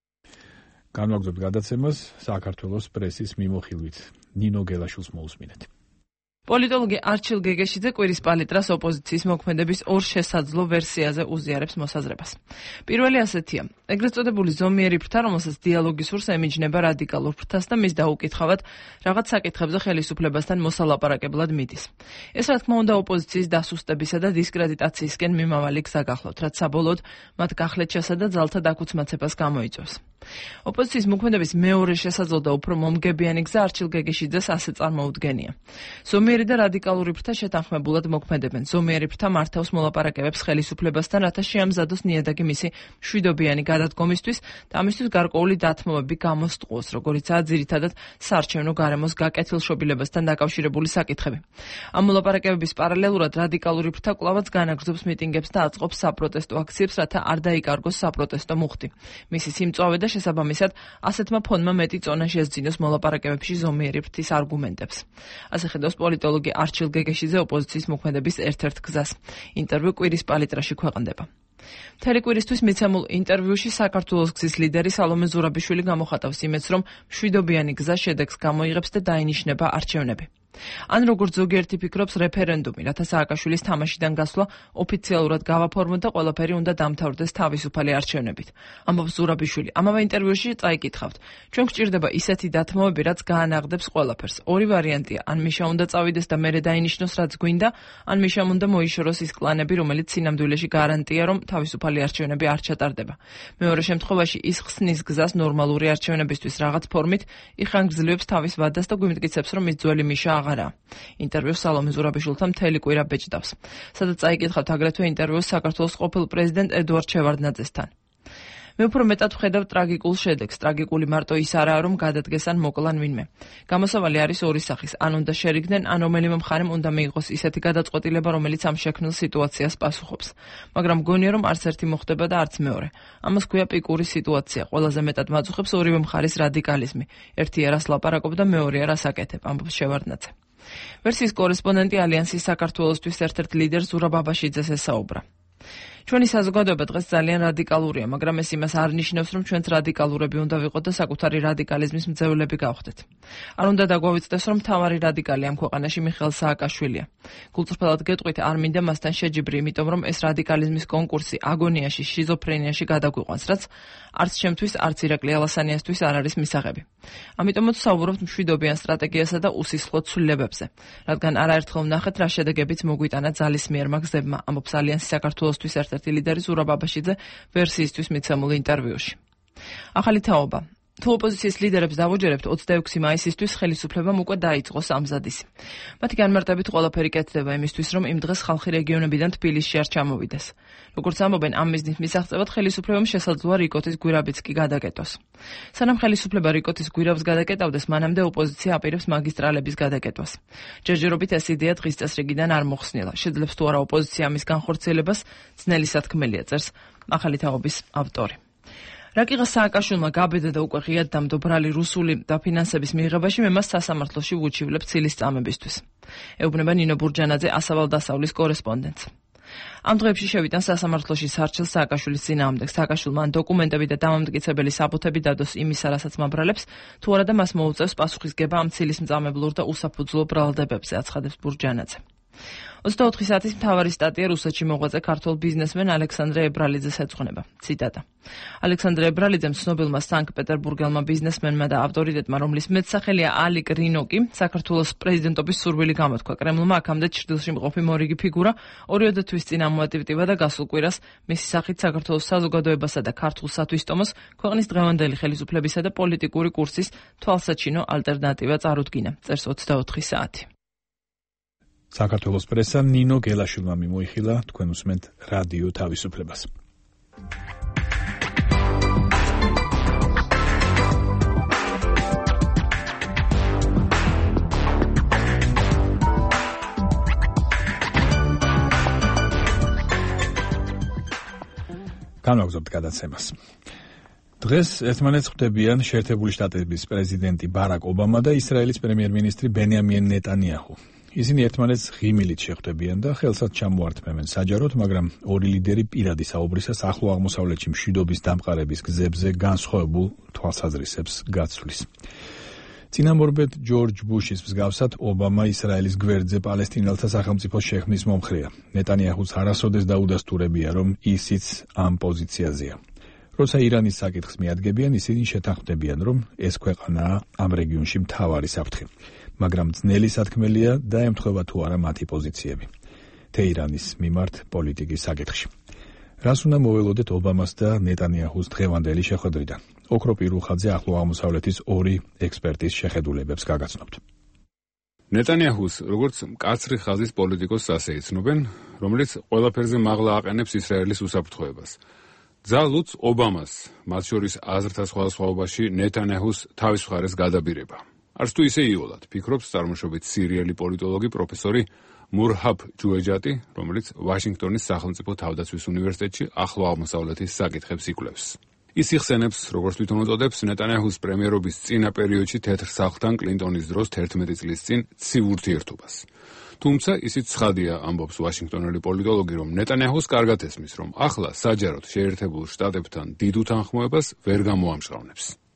განვაგრძობთ გადაცემას საქართველოს პრესის მიმოხილვით. ნინო გელაშვილს მოусმინეთ. პოლიტოლოგი არჩილ გეგეშიძე კვირის პალიტრას ოპოზიციის მოქმედების ორ შესაძლო ვერსიაზე უზიარებს მოსაზრებას. პირველი ასეთია: ეგრეთ წოდებული ზომიერი ფრთა, რომელსაც დიალოგის სურს ემიჯნება რადიკალურ ფრთას და მის დაუკითხავად რაღაც საკითხებზე ხელისუფლებასთან მოსალაპარაკებლად მიდის. ეს რა თქმა უნდა ოპოზიციის დასუსტებისა და დისკრედიტაციისკენ მიმავალი გზა გახლავთ, რაც საბოლოოდ მათ გახლეჩასა და ძალთა დაქუცმაცებას გამოიწვევს. ოპოზიციის მოქმედების მეორე შესაძლო და უფრო მომგებიანი გზა არჩილ გეგეშიძეს ასე წარმოუდგენია. ზომიერი და რადიკალური ფრთა შეთანხმებულად მოქმედებენ. ზომიერი ფრთა მართავს მოლაპარაკებებს ხელისუფლებასთან, რათა შეამზადოს ნიადაგი მისი მშვიდობიანი გადადგომისთვის და ამისთვის გარკვეული დათმობები გამოსტყუოს, როგორიცაა ძირითადად საარჩევნო გარემოს გაკეთილშობილებასთან დაკავშირებული საკითხები. ამ მოლაპარაკებების პარალელურად რადიკალური ფრთა კვლავაც განაგრძობს მიტინგებს და აწყობს საპროტესტო აქციებს, რათა არ დაიკარგოს საპროტესტო მუხტი. მისი სიმწვავე და შესაბამისად ასეთმა ფონმა მეტი წონა შესძინოს მოლაპარაკებებში ზომიერი ფრთის არგუმენტებს. ასე ხედავს პოლიტოლოგი არჩილ გეგეშიძე ოპოზიციის მოქმედების ერთ-ერთ გზას. ინტერვიუ კვირის პალიტრაში ქვეყნდება. მთელი კვირისთვის მიცემულ ინტერვიუში საქართველოს გზის ლიდერი სალომე ზურაბიშვილი გამოხატავს იმედს, რომ მშვიდობიანი გზა შედეგს გამოიღებს და დაინიშნება არჩევნები. ან როგორც ზოგიერთი ფიქრობს, რეფერენდუმი, რათა სააკაშვილის თამაშიდან გასვლა ოფიციალურად გავაფორმოთ და ყველაფერი უნდა დამთავრდეს თავისუფალი არჩევნებით. ამბობს ზურაბიშვილი. ამავე ინტერვიუში წაიკითხავთ. ჩვენ გვჭირდება ისეთი დათმობები, რაც გაანაღდებს ყველაფერს. ორი ვარიანტია, ან მიშა უნდა წავიდეს და მერე დაინიშნოს, რაც გვინდა, ან მიშამ უნდა მოიშოროს ის კლანები, რომელიც სინამდვილეში გარანტია, რომ თავისუფალი არჩევნები არ ჩატარდება. მეორე შემთხვევაში ის ხსნის გზას ნორმალური არჩევნებისთვის რაღაც ფორმით, იხანგრძლივებს თავის ვადას და გვიმტკიცებს, რომ ის ძველი მიშა აღარაა. ინტერვიუს სალომე ზურაბიშვილთან მთელი კვირა ბეჭდავს. სადაც წაიკითხავთ აგრეთვე ინტერვიუს საქართველოს ყოფილ პრეზიდენტ ედუარდ შევარდნაძესთან. მე უფრო მეტად ვხედავ ტრაგიკულ შედეგს. ტრაგიკული მარტო ის არაა, რომ გადადგეს ან მოკლან ვინმე. გამოსავალი არის ორი სახის. ან უნდა შერიგდნენ, ან რომელიმე მხარემ უნდა მიიღოს ისეთი გადაწყვეტილება, რომელიც ამ შექმნილ სიტუაციას პასუხობს. მაგრამ მგონია, რომ არც ერთი მოხდება და არც მეორე. ამას ქვია პიკური სიტუაცია. ყველაზე მეტად მაწუხებს ორივე მხარის რადიკალიზმი. ერთი არას ლაპარაკობდა, მეორე არას აკეთებ, ამბობს შევარდნაძე. ვერსიის კორესპონდენტი ალიანსის საქართველოსთვის ერთ-ერთ ლიდერს ზურაბ აბაშიძეს ესაუბრა. ჩვენი საზოგადოება დღეს ძალიან რადიკალურია, მაგრამ ეს იმას არ ნიშნავს, რომ ჩვენც რადიკალურები უნდა ვიყოთ და საკუთარი რადიკალიზმის მძევლები გავხდეთ. არ უნდა დაგვავიწყდეს, რომ მთავარი რადიკალი ამ ქვეყანაში მიხეილ სააკაშვილია. გულწრფელად გეტყვით, არ მინდა მასთან შეჯიბრი, იმიტომ რომ ეს რადიკალიზმის კონკურსი აგონიაში, შიზოფრენიაში გადაგვიყვანს, რაც არც ჩემთვის, არც ირაკლი ალასანიასთვის არ არის მისაღები. ამიტომაც ვსაუბრობთ მშვიდობიან სტრატეგიასა და უსისხლო ცვლილებებზე, რადგან არაერთხელ ვნახეთ, რა შედეგებიც მოგვიტანა ძალისმიერმა გზებმა, ამბობს ალიანსი საქართველოსთვის ერთ-ერთი ლიდერი ზურაბ აბაშიძე ვერსიისთვის მიცემულ ინტერვიუში. ახალი თაობა. თუ ოპოზიციის ლიდერებს დავუჯერებთ 26 მაისისთვის ხელისუფლებამ უკვე დაიწყოს ამზადისი. მათი განმარტებით ყველაფერი კეთდება იმისთვის, რომ იმ დღეს ხალხი რეგიონებიდან თბილისში არ ჩამოვიდეს. როგორც ამბობენ, ამ მიზნის მისაღწევად ხელისუფლებამ შესაძლოა რიკოთის გვირაბიც კი გადაკეტოს. სანამ ხელისუფლება რიკოთის გვირაბს გადაკეტავდეს, მანამდე ოპოზიცია აპირებს მაგისტრალების გადაკეტვას. ჯერჯერობით ეს იდეა დღის წესრიგიდან არ მოხსნილა. შეძლებს თუ არა ოპოზიცია ამის განხორციელებას, ძნელი სათქმელია, წერს ახალი თაობის ავტორი. რაკიღა სააკაშვილმა გაბედა და უკვე ღიად დამდო ბრალი რუსული დაფინანსების მიღებაში, მე მას სასამართლოში ვუჩივლებ ცილის წამებისთვის. ეუბნება ნინო ბურჯანაძე, ასავალ-დასავლის კორესპონდენტს. ამ დღეებში შევიტან სასამართლოში სარჩელს სააკაშვილის წინააღმდეგ. სააკაშვილმა ან დოკუმენტები და დამამტკიცებელი საბუთები დადოს იმისა, რასაც მაბრალებს, თუ არა და მას მოუწევს პასუხისგება ამ ცილის მწამებლურ და უსაფუძვლო ბრალდებებზე, აცხადებს ბურჯანაძე. 24 საათის მთავარი სტატია რუსეთში მოღვაწე ქართულ ბიზნესმენ ალექსანდრე ებრალიძეს ეძღვნება. ციტატა. ალექსანდრე ებრალიძემ ცნობილმა სანქტ-პეტერბურგელმა ბიზნესმენმა და ავტორიტეტმა, რომლის მეტსახელია ალიკ რინოკი, საქართველოს პრეზიდენტობის სურვილი გამოთქვა. კრემლმა აქამდე ჩრდილში მყოფი მორიგი ფიგურა 2 თვის წინ ამოატივტივა და გასულ კვირას მისი სახით საქართველოს საზოგადოებასა და ქართულ სათვისტომოს ქვეყნის დღევანდელი ხელისუფლებისა და პოლიტიკური კურსის თვალსაჩინო ალტერნატივა წარუდგინა. წერს 24 საათი. საქართველოს პრესა ნინო გელაშვილმა მიმოიხილა, თქვენ უსმენთ რადიო თავისუფლებას. განვაგრძობთ გადაცემას. დღეს ერთმანეთს ხვდებიან შეერთებული შტატების პრეზიდენტი ბარაკ ობამა და ისრაელის პრემიერ-მინისტრი ბენიამინ ნეტანიაჰუ. ისინი ერთმანეთს ღიმილით შეხვდებიან და ხელსაც ჩამოართმევენ საჯაროდ, მაგრამ ორი ლიდერი პირადი საუბრისას ახლო აღმოსავლეთში მშვიდობის დამყარების გზებზე განსხვავებულ თვალსაზრისებს გაცვლის. წინამორბედ ჯორჯ ბუშის მსგავსად ობამა ისრაელის გვერდზე პალესტინელთა სახელმწიფოს შექმნის მომხრეა. ნეტანიაჰუს არასოდეს დაუდასტურებია, რომ ისიც ამ პოზიციაზეა. როცა ირანის საკითხს მიადგებიან, ისინი შეთანხმდებიან, რომ ეს ქვეყანაა ამ რეგიონში მთავარი საფრთხე. მაგრამ ძნელი სათქმელია და ემთხვევა თუ არა მათი პოზიციები თეირანის მიმართ პოლიტიკის საკითხში. რას უნდა მოველოდეთ ობამას და ნეტანიაჰუს დღევანდელი შეხვედრიდან? ოქრო პირუხაძე ახლო აღმოსავლეთის ორი ექსპერტის შეხედულებებს გაგაცნობთ. ნეტანიაჰუს როგორც მკაცრი ხაზის პოლიტიკოსს ასე იცნობენ, რომელიც ყველაფერზე მაღლა აყენებს ისრაელის უსაფრთხოებას. ძალუც ობამას, მათ შორის აზრთა სხვადასხვაობაში ნეტანიაჰუს თავის მხარეს გადაბირება. არც თუ ისე იოლად, ფიქრობს წარმოშობით სირიელი პოლიტოლოგი პროფესორი მურჰაბ ჯუეჯატი, რომელიც ვაშინგტონის სახელმწიფო თავდაცვის უნივერსიტეტში ახლო აღმოსავლეთის საკითხებს იკვლევს. ის იხსენებს, როგორც თვითონ უწოდებს, ნეტანიაჰუს პრემიერობის წინა პერიოდში თეთრ სახლთან კლინტონის დროს 11 წლის წინ ცივ ურთიერთობას. თუმცა ისიც ცხადია, ამბობს ვაშინგტონელი პოლიტოლოგი, რომ ნეტანიაჰუს კარგად ესმის, რომ ახლა საჯაროდ შეერთებულ შტატებთან დიდ უთანხმოებას ვერ გამოამჟღავნებს. So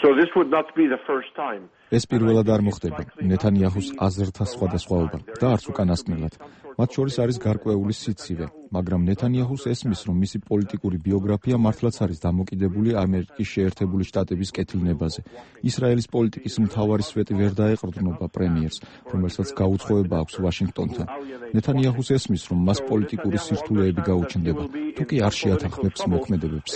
ეს პირველად არ მოხდება ნეთანიაჰუს აზრთა სხვადასხვაობა და არც უკანასკნელად. მათ შორის არის გარკვეული სიცივე, მაგრამ ნეთანიაჰუს ესმის, რომ მისი პოლიტიკური ბიოგრაფია მართლაც არის დამოკიდებული ამერიკის შეერთებული შტატების კეთილნებაზე. ისრაელის პოლიტიკის მთავარი სვეტი ვერ დაეყრდნობა პრემიერს, რომელსაც გაუცხოება აქვს ვაშინგტონთან. ნეთანიაჰუს ესმის, რომ მას პოლიტიკური სირთულეები გაუჩნდება, თუ კი არ შეათანხმებს მოქმედებებს.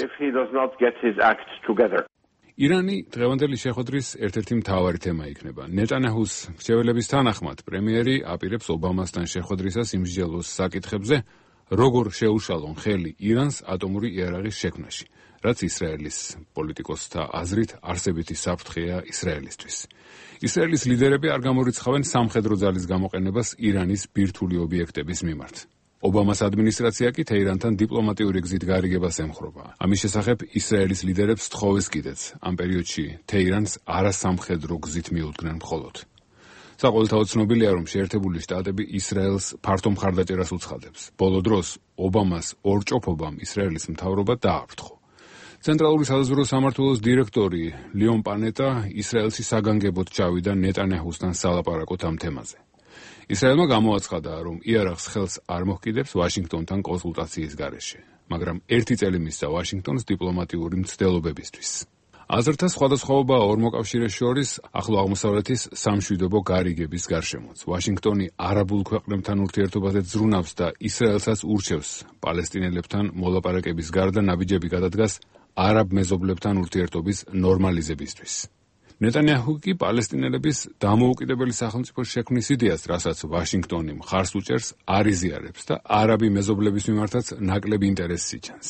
ირანი დღევანდელი შეხვედრის ერთ-ერთი მთავარი თემა იქნება. ნეტანიაჰუს რჩეველების თანახმად, პრემიერი აპირებს ობამასთან შეხვედრისას იმსჯელოს საკითხებზე, როგორ შეუშალონ ხელი ირანს ატომური იარაღის შექმნაში, რაც ისრაელის პოლიტიკოსთა აზრით არსებითი საფრთხეა ისრაელისთვის. ისრაელის ლიდერები არ გამორიცხავენ სამხედრო ძალის გამოყენებას ირანის ბირთვული ობიექტების მიმართ. ობამას ადმინისტრაცია კი თეირანთან დიპლომატიური გზით გარიგებას ემხრობა. ამის შესახებ ისრაელის ლიდერებს სთხოვეს კიდეც ამ პერიოდში თეირანს არასამხედრო გზით მიუდგნენ მხოლოდ. საყოველთაოდ ცნობილია, რომ შეერთებული შტატები ისრაელს ფართო მხარდაჭერას უცხადებს. ბოლო დროს ობამას ორჭოფობამ ისრაელის მთავრობა დააფრთხო. ცენტრალური საზღვაო სამმართველოს დირექტორი ლიონ პანეტა ისრაელში საგანგებოდ ჩავიდა ნეტანიაჰუსთან სალაპარაკოთ ამ თემაზე. ისრაელმა გამოაცხადა, რომ იარაღს ხელს არ მოჰკიდებს ვაშინგტონთან კონსულტაციის გარეშე, მაგრამ ერთი წელი მისცა ვაშინგტონს დიპლომატიური მცდელობებისთვის. აზრთა სხვადასხვაობა ორ მოკავშირეს შორის ახლო აღმოსავლეთის სამშვიდობო გარიგების გარშემოც. ვაშინგტონი არაბულ ქვეყნებთან ურთიერთობაზე ზრუნავს და ისრაელსაც ურჩევს პალესტინელებთან მოლაპარაკების გარდა ნაბიჯები გადადგას არაბ მეზობლებთან ურთიერთობის ნორმალიზებისთვის. ნეტანიაჰუ კი პალესტინელების დამოუკიდებელი სახელმწიფოს შექმნის იდეას, რასაც ვაშინგტონი მხარს უჭერს, არ იზიარებს და არაბი მეზობლების მიმართაც ნაკლებ ინტერესს იჩენს.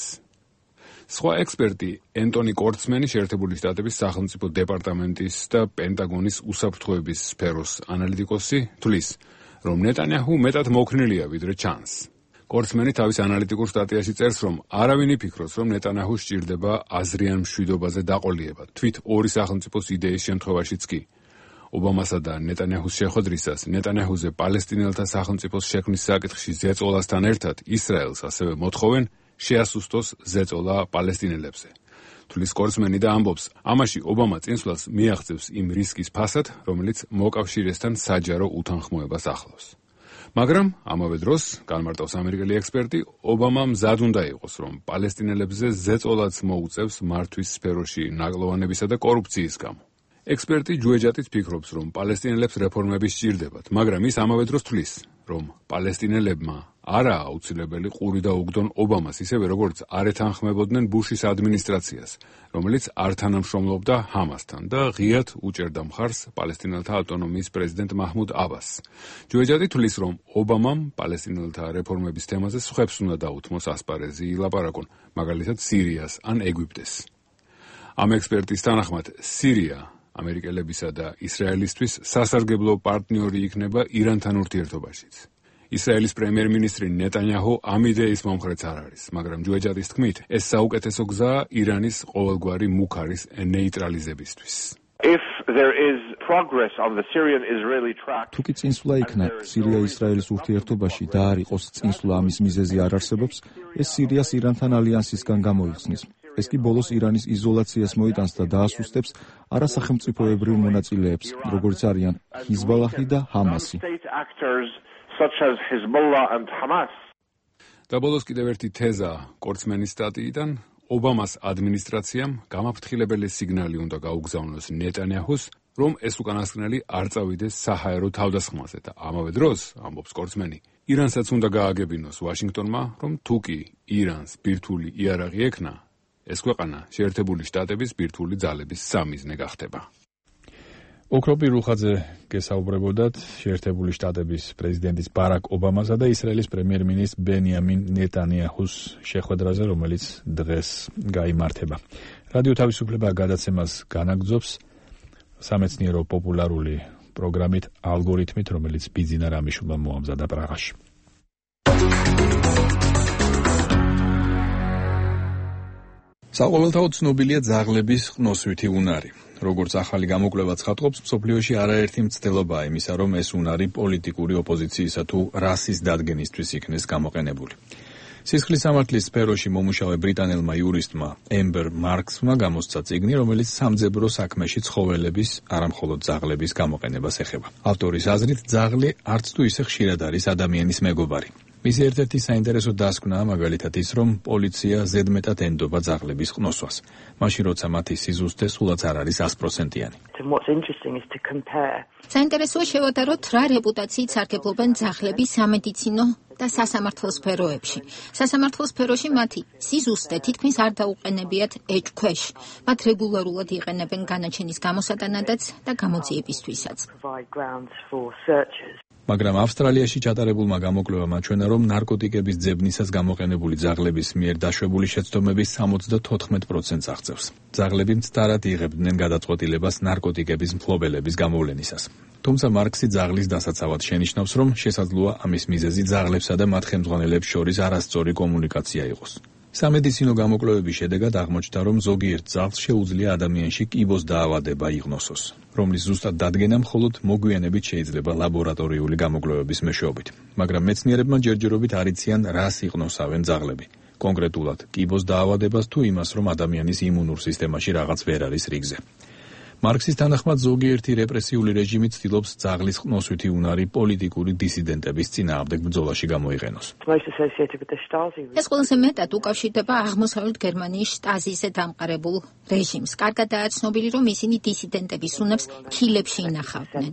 სხვა ექსპერტი ენტონი კორცმენი შეერთებული შტატების სახელმწიფო დეპარტამენტის და პენტაგონის უსაფრთხოების სფეროს ანალიტიკოსი თვლის, რომ ნეტანიაჰუ მეტად მოქნილია ვიდრე ჩანს. კორცმენი თავის ანალიტიკურ სტატიაში წერს, რომ არავინ იფიქროს, რომ ნეტანიაჰუს სჭირდება აზრიან მშვიდობაზე დაყოლიება, თვით ორი სახელმწიფოს იდეის შემთხვევაშიც კი. ობამასა და ნეტანიაჰუს შეხვედრისას ნეტანიაჰუზე პალესტინელთა სახელმწიფოს შექმნის საკითხში ზეწოლასთან ერთად ისრაელს ასევე მოთხოვენ შეასუსტოს ზეწოლა პალესტინელებზე. თვლის კორცმენი და ამბობს, ამაში ობამა წინსვლას მიაღწევს იმ რისკის ფასად, რომელიც მოკავშირესთან საჯარო უთანხმოებას ახლავს. მაგრამ ამავე დროს, განმარტავს ამერიკელი ექსპერტი, ობამა მზად უნდა იყოს, რომ პალესტინელებზე ზეწოლაც მოუწევს მართვის სფეროში ნაკლოვანებისა და კორუფციის გამო. ექსპერტი ჯუეჯატიც ფიქრობს, რომ პალესტინელებს რეფორმები სჭირდებათ, მაგრამ ის ამავე დროს თვლის, რომ პალესტინელებმა არაა აუცილებელი ყური დაუგდონ ობამას, ისევე როგორც არ ეთანხმებოდნენ ბუშის ადმინისტრაციას, რომელიც არ თანამშრომლობდა ჰამასთან და ღიად უჭერდა მხარს პალესტინელთა ავტონომიის პრეზიდენტ მაჰმუდ აბასს. ჯუეჯატი თვლის, რომ ობამამ პალესტინელთა რეფორმების თემაზე სხვებს უნდა დაუთმოს ასპარეზი ილაპარაკონ, მაგალითად სირიას ან ეგვიპტეს. ამ ექსპერტის თანახმად, სირია ამერიკელებისა და ისრაელისთვის სასარგებლო პარტნიორი იქნება ირანთან ურთიერთობაშიც. ისრაელის პრემიერ-მინისტრი ნეტანიაჰუ ამ იდეის მომხრეც არ არის, მაგრამ ჯუეჯატის თქმით, ეს საუკეთესო გზაა ირანის ყოველგვარი მუქარის ნეიტრალიზებისთვის. თუ კი წინსვლა იქნა სირია-ისრაელის ურთიერთობაში და არ იყოს წინსვლა ამის მიზეზი არ არსებობს, ეს სირიას ირანთან ალიანსისგან გამოიხსნის. ეს კი ბოლოს ირანის იზოლაციას მოიტანს და დაასუსტებს არასახელმწიფოებრივ მონაწილეებს, როგორც არიან ჰიზბალაჰი და ჰამასი. და ბოლოს კიდევ ერთი თეზა კორცმენის სტატიიდან, ობამას ადმინისტრაციამ გამაფრთხილებელი სიგნალი უნდა გაუგზავნოს ნეტანიაჰუს, რომ ეს უკანასკნელი არ წავიდეს საჰაერო თავდასხმაზე და ამავე დროს, ამბობს კორცმენი, ირანსაც უნდა გააგებინოს ვაშინგტონმა, რომ თუ კი ირანს ბირთვული იარაღი ექნა, ეს ქვეყანა შეერთებული შტატების ბირთვული ძალების სამიზნე გახდება. ოქროპი რუხაძე გესაუბრებოდათ შეერთებული შტატების პრეზიდენტის ბარაკ ობამასა და ისრაელის პრემიერ-მინისტრ ბენიამინ ნეტანიაჰუს შეხვედრაზე, რომელიც დღეს გაიმართება. რადიო თავისუფლება გადაცემას განაგრძობს სამეცნიერო პოპულარული პროგრამით ალგორითმით, რომელიც ბიძინა რამიშულმა მოამზადა პრაღაში. საყოველთაოდ ცნობილია ძაღლების ყნოსვითი უნარი. როგორც ახალი გამოკვლევა ცხადყოფს, მსოფლიოში არაერთი მცდელობაა იმისა, რომ ეს უნარი პოლიტიკური ოპოზიციისა თუ რასის დადგენისთვის იქნეს გამოყენებული. სისხლის სამართლის სფეროში მომუშავე ბრიტანელმა იურისტმა ემბერ მარქსმა გამოსცა წიგნი, რომელიც სამძებრო საქმეში ცხოველების, არამხოლოდ ძაღლების გამოყენებას ეხება. ავტორის აზრით, ძაღლი არც თუ ისე ხშირად არის ადამიანის მეგობარი. მისი ერთ-ერთი საინტერესო დასკვნაა მაგალითად ის, რომ პოლიცია ზედმეტად ენდობა ძაღლების ყნოსვას, მაშინ როცა მათი სიზუსტე სულაც არ არის 100%-იანი. საინტერესოა შევადაროთ, რა რეპუტაციით სარგებლობენ ძაღლები სამედიცინო და სასამართლო სფეროებში. სასამართლო სფეროში მათი სიზუსტე თითქმის არ დაუყენებიათ ეჭქვეშ. მათ რეგულარულად იყენებენ განაჩენის გამოსატანადაც და გამოძიებისთვისაც. მაგრამ ავსტრალიაში ჩატარებულმა გამოკვლევამ აჩვენა, რომ ნარკოტიკების ძებნისას გამოყენებული ძაღლების მიერ დაშვებული შეცდომები 74%-ს აღწევს. ძაღლები მცდარად იღებდნენ გადაწყვეტილებას ნარკოტიკების მფლობელების გამოვლენისას. თუმცა მარქსი ძაღლის დასაცავად შენიშნავს, რომ შესაძლოა ამის მიზეზი ძაღლებსა და მათ ხელმძღვანელებს შორის არასწორი კომუნიკაცია იყოს. სამედიცინო გამოკვლევების შედეგად აღმოჩნდა, რომ ზოგიერთ ძაღლს შეუძლია ადამიანში კიბოს დაავადება იღნოსოს, რომლის ზუსტად დადგენა მხოლოდ მოგვიანებით შეიძლება ლაბორატორიული გამოკვლევების მეშვეობით. მაგრამ მეცნიერებმა ჯერჯერობით არ იციან, რას იყნოსავენ ძაღლები. კონკრეტულად კიბოს დაავადებას თუ იმას, რომ ადამიანის იმუნურ სისტემაში რაღაც ვერ არის რიგზე. მარქსის თანახმად ზოგიერთი რეპრესიული რეჟიმი ცდილობს ძაღლის ყნოსვითი უნარი პოლიტიკური დისიდენტების წინააღმდეგ ბრძოლაში გამოიყენოს. ეს ყველაზე მეტად უკავშირდება აღმოსავლეთ გერმანიის შტაზიზე დამყარებულ რეჟიმს. კარგადაა ცნობილი, რომ ისინი დისიდენტების უნებს ქილებში ინახავდნენ.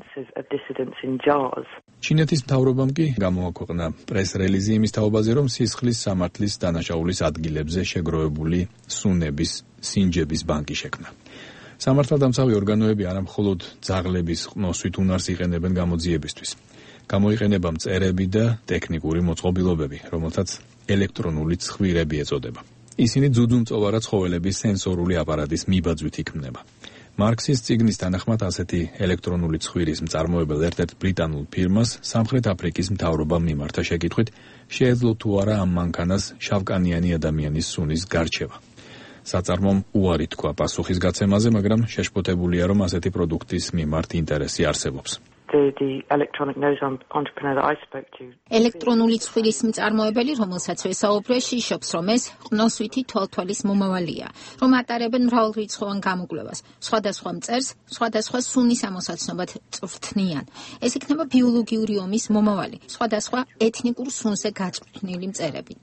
ჩინეთის მთავრობამ კი გამოაქვეყნა პრეს-რელიზი იმის თაობაზე, რომ სისხლის სამართლის დანაშაულის ადგილებზე შეგროვებული სუნების სინჯების ბანკი შექმნა. სამართალდამცავი ორგანოები არა მხოლოდ ძაღლების ყნოსვით უნარს იყენებენ გამოძიებისთვის. გამოიყენება მწერები და ტექნიკური მოწყობილობები, რომელთაც ელექტრონული ცხვირები ეწოდება. ისინი ძუძუმწოვარა ცხოველების სენსორული აპარატის მიბაძვით იქმნება. მარქსის წიგნის თანახმად ასეთი ელექტრონული ცხვირის მწარმოებელ ერთ-ერთ ბრიტანულ ფირმას სამხრეთ აფრიკის მთავრობამ მიმართა შეკითხვით, შეეძლო თუ არა ამ მანქანას შავკანიანი ადამიანის სუნის გარჩევა. საწარმომ უარი თქვა პასუხის გაცემაზე, მაგრამ შეშფოთებულია, რომ ასეთი პროდუქტის მიმართ ინტერესი არსებობს. ელექტრონული ცხვირის მწარმოებელი, რომელსაც ვესაუბრე, შიშობს, რომ ეს ყნოსვითი თვალთვალის მომავალია, რომ ატარებენ მრავალრიცხოვან გამოკვლევას, სხვადასხვა მწერს, სხვადასხვა სუნის ამოსაცნობად წვრთნიან. ეს იქნება ბიოლოგიური ომის მომავალი, სხვადასხვა ეთნიკურ სუნზე გაწვრთნილი მწერებით.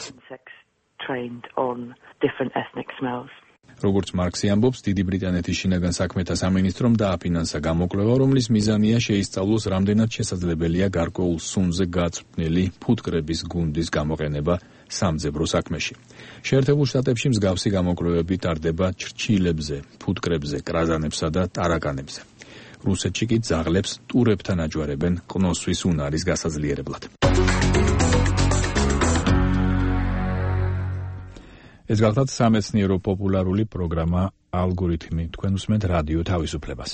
როგორც მარქსი ამბობს, დიდი ბრიტანეთის შინაგან საქმეთა სამინისტრომ დააფინანსა გამოკვლევა, რომლის მიზანია შეისწავლოს, რამდენად შესაძლებელია გარკვეულ სუნზე გაწვრთნილი ფუტკრების გუნდის გამოყენება სამძებრო საქმეში. შეერთებულ შტატებში მსგავსი გამოკვლევები ტარდება ჩრჩილებზე, ფუტკრებზე, კრაზანებსა და ტარაკანებზე. რუსეთში კი ძაღლებს ტურებთან აჯვარებენ ყნოსვის უნარის გასაძლიერებლად. ეს გახლავთ სამეცნიერო პოპულარული პროგრამა ალგორითმი. თქვენ უსმენთ რადიო თავისუფლებას.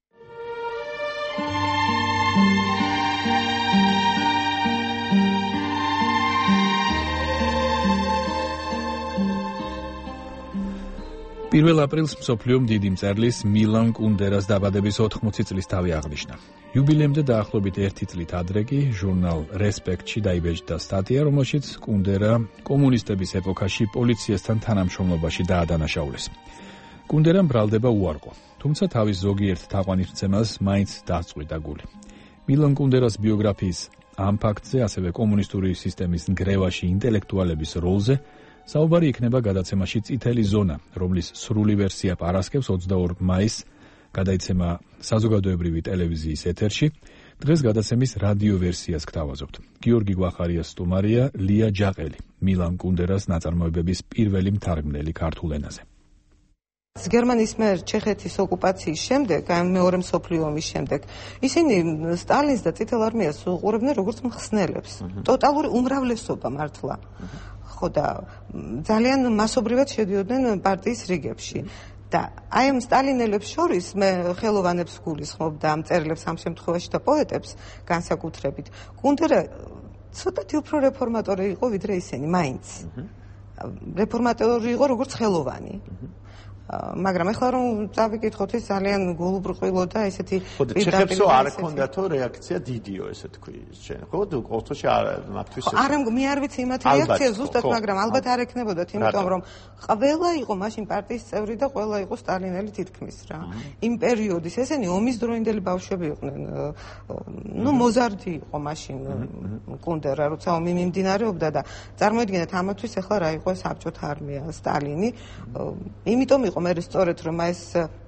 პირველ აპრილს მსოფლიომ დიდი მწერლის მილან კუნდერას დაბადების 80 წლის თავი აღნიშნა. იუბილეამდე დაახლოებით 1 წლით ადრე კი ჟურნალ რესპექტში დაიბეჭდა სტატია, რომელშიც კუნდერა კომუნისტების ეპოქაში პოლიციასთან თანამშრომლობაში დაადანაშაულეს. კუნდერამ ბრალდება უარყო, თუმცა თავის ზოგიერთ თაყვანისმცემას მაინც დასწყვიტა გული. მილან კუნდერას ბიოგრაფიის ამ ფაქტზე, ასევე კომუნისტური სისტემის ნგრევაში ინტელექტუალების როლზე საუბარი იქნება გადაცემაში წითელი ზონა, რომლის სრული ვერსია პარასკევს 22 მაისს გადაიცემა საზოგადოებრივი ტელევიზიის ეთერში. დღეს გადაცემის რადიო ვერსიას გთავაზობთ. გიორგი გვახარიას სტუმარია, ლია ჯაყელი, მილან კუნდერას ნაწარმოებების პირველი მთარგმნელი ქართულ ენაზე. გერმანიის მიერ ჩეხეთის ოკუპაციის შემდეგ, მეორე მსოფლიო ომის შემდეგ, ისინი სტალინს და წითელ არმიას უყურებდნენ როგორც მხსნელებს. ტოტალური უმრავლესობა მართლა. ხო და ძალიან მასობრივად შედიოდნენ პარტიის რიგებში. და აი ამ სტალინელებს შორის მე ხელოვანებს გულისხმობ და მწერლებს ამ შემთხვევაში და პოეტებს განსაკუთრებით. კუნდერა ცოტათი უფრო რეფორმატორი იყო ვიდრე ისინი, მაინც. რეფორმატორი იყო როგორც ხელოვანი. მაგრამ ახლა რომ წავიკითხოთ ის ძალიან გულუბრყვილო და ესეთი ჩეხებსო არ ქონდათო რეაქცია დიდიო ესე თქვი შენ ხო ყოველთვის მათთვის არა მე არ ვიცი იმათ რეაქცია ზუსტად მაგრამ ალბათ არ ექნებოდათ იმიტომ რომ ყველა იყო მაშინ პარტიის წევრი და ყველა იყო სტალინელი თითქმის რა იმ პერიოდის ესენი ომის დროინდელი ბავშვები იყვნენ ნუ მოზარდი იყო მაშინ კუნდერა როცა ომი მიმდინარეობდა და წარმოიდგინეთ ამათვის ახლა რა იყო საბჭოთა არმია სტალინი იმიტომ იყო მე სწორედ რომ ეს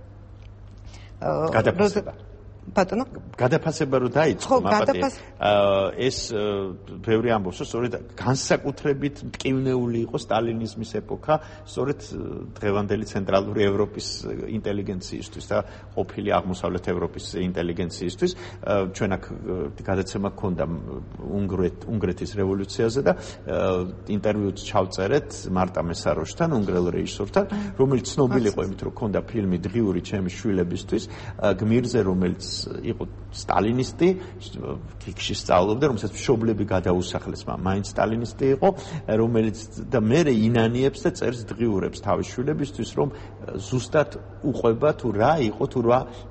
ბატონო გადაფასება რო დაიწყო მაპატე ეს ბევრი ამბობს რომ სწორედ განსაკუთრებით მტკივნეული იყო სტალინიზმის ეპოქა სწორედ დღევანდელი ცენტრალური ევროპის ინტელიგენციისთვის და ყოფილი აღმოსავლეთ ევროპის ინტელიგენციისთვის ჩვენ აქ გადაცემა გქონდა უნგრეთის რევოლუციაზე და ინტერვიუც ჩავწერეთ მარტა მესაროშთან უნგრელ რეჟისორთან რომელიც ცნობილი იყო იმით რომ ჰქონდა ფილმი დღიური ჩემი შვილებისთვის გმირზე რომელიც იყო სტალინისტი, ქიქში სწავლობდა, რომელსაც მშობლები გადაუსახლეს, მაინც სტალინისტი იყო, რომელიც და მერე ინანიებს და წერს დღიურებს თავის შვილებისთვის, რომ ზუსტად უყვება თუ რა იყო, თუ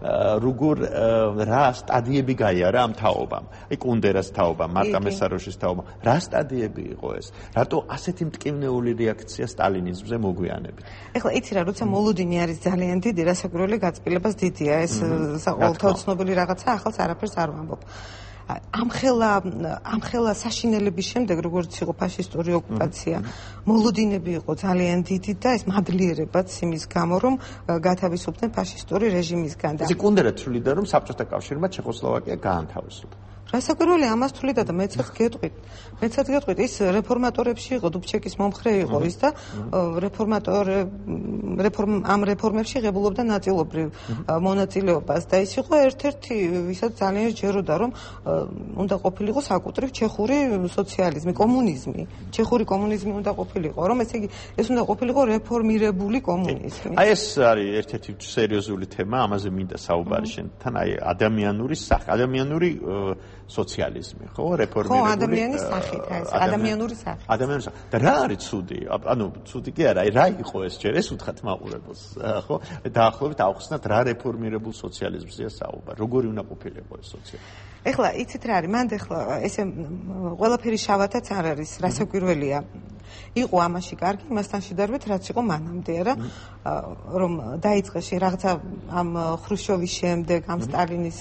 რა სტადიები გაიარა ამ თაობამ. აი კუნდერას თაობა, მარტა მესაროშის თაობა, რა სტადიები იყო ეს? რატო ასეთი მტკივნეული რეაქცია სტალინიზმზე მოგვიანებით? ეხლა იცი რა, როცა მოლოდინი არის ძალიან დიდი, რასაკვირველი გაწყვილებას დიდია ეს საყოველთაოდ ცნობილი რაღაცა, ახალს არაფერს არ ვამბობ. ამხელა საშინელების შემდეგ, როგორც იყო ფაშისტური ოკუპაცია, მოლოდინები იყო ძალიან დიდი და ეს მადლიერებაც იმის გამო, რომ გათავისუფლდნენ ფაშისტური რეჟიმისგან. ეს კუნდერა თვლიდა, რომ საბჭოთა კავშირმა ჩეხოსლოვაკია გაანთავისუფლა. რასაკვირველი ამას თვლიდა და მეცაც გეტყვით ის რეფორმატორებში იყო დუბჩეკის მომხრე იყო ის და ამ რეფორმებში ღებულობდა ნაწილობრივ მონაწილეობას და ის იყო ერთ-ერთი ვისაც ძალიან ჯეროდა რომ უნდა ყოფილიყო საკუთრივ ჩეხური სოციალიზმი კომუნიზმი ჩეხური კომუნიზმი უნდა ყოფილიყო რომ ესე იგი ეს უნდა ყოფილიყო რეფორმირებული კომუნიზმი აი ეს არის ერთ-ერთი სერიოზული თემა ამაზე მინდა საუბარი შენთან აი ადამიანური სოციალიზმი, ხო, რეფორმირებული. ხო, ადამიანის სახით, ეს ადამიანური სახით. ადამიანური სახით. და რა არის ცუდი? ანუ ცუდი კი არა, რა იყო ეს ჯერ? ეს უთხრათ მაყურებელს, ხო? დაახლოებით ავხსნათ რა რეფორმირებულ სოციალიზმზეა საუბარი. როგორი უნდა ყოფილიყო ეს სოციალიზმი? ეხლა იცით რა არის? მანდ ეხლა ესე ყველაფერი შავათაც არ არის, რასაკვირველია. იყო ამაში კარგი, იმასთან შედარებით, რაც იყო მანამდე, რა, რომ დაიწყეს რაღაცა ამ ხრუშჩოვის შემდეგ, ამ სტალინის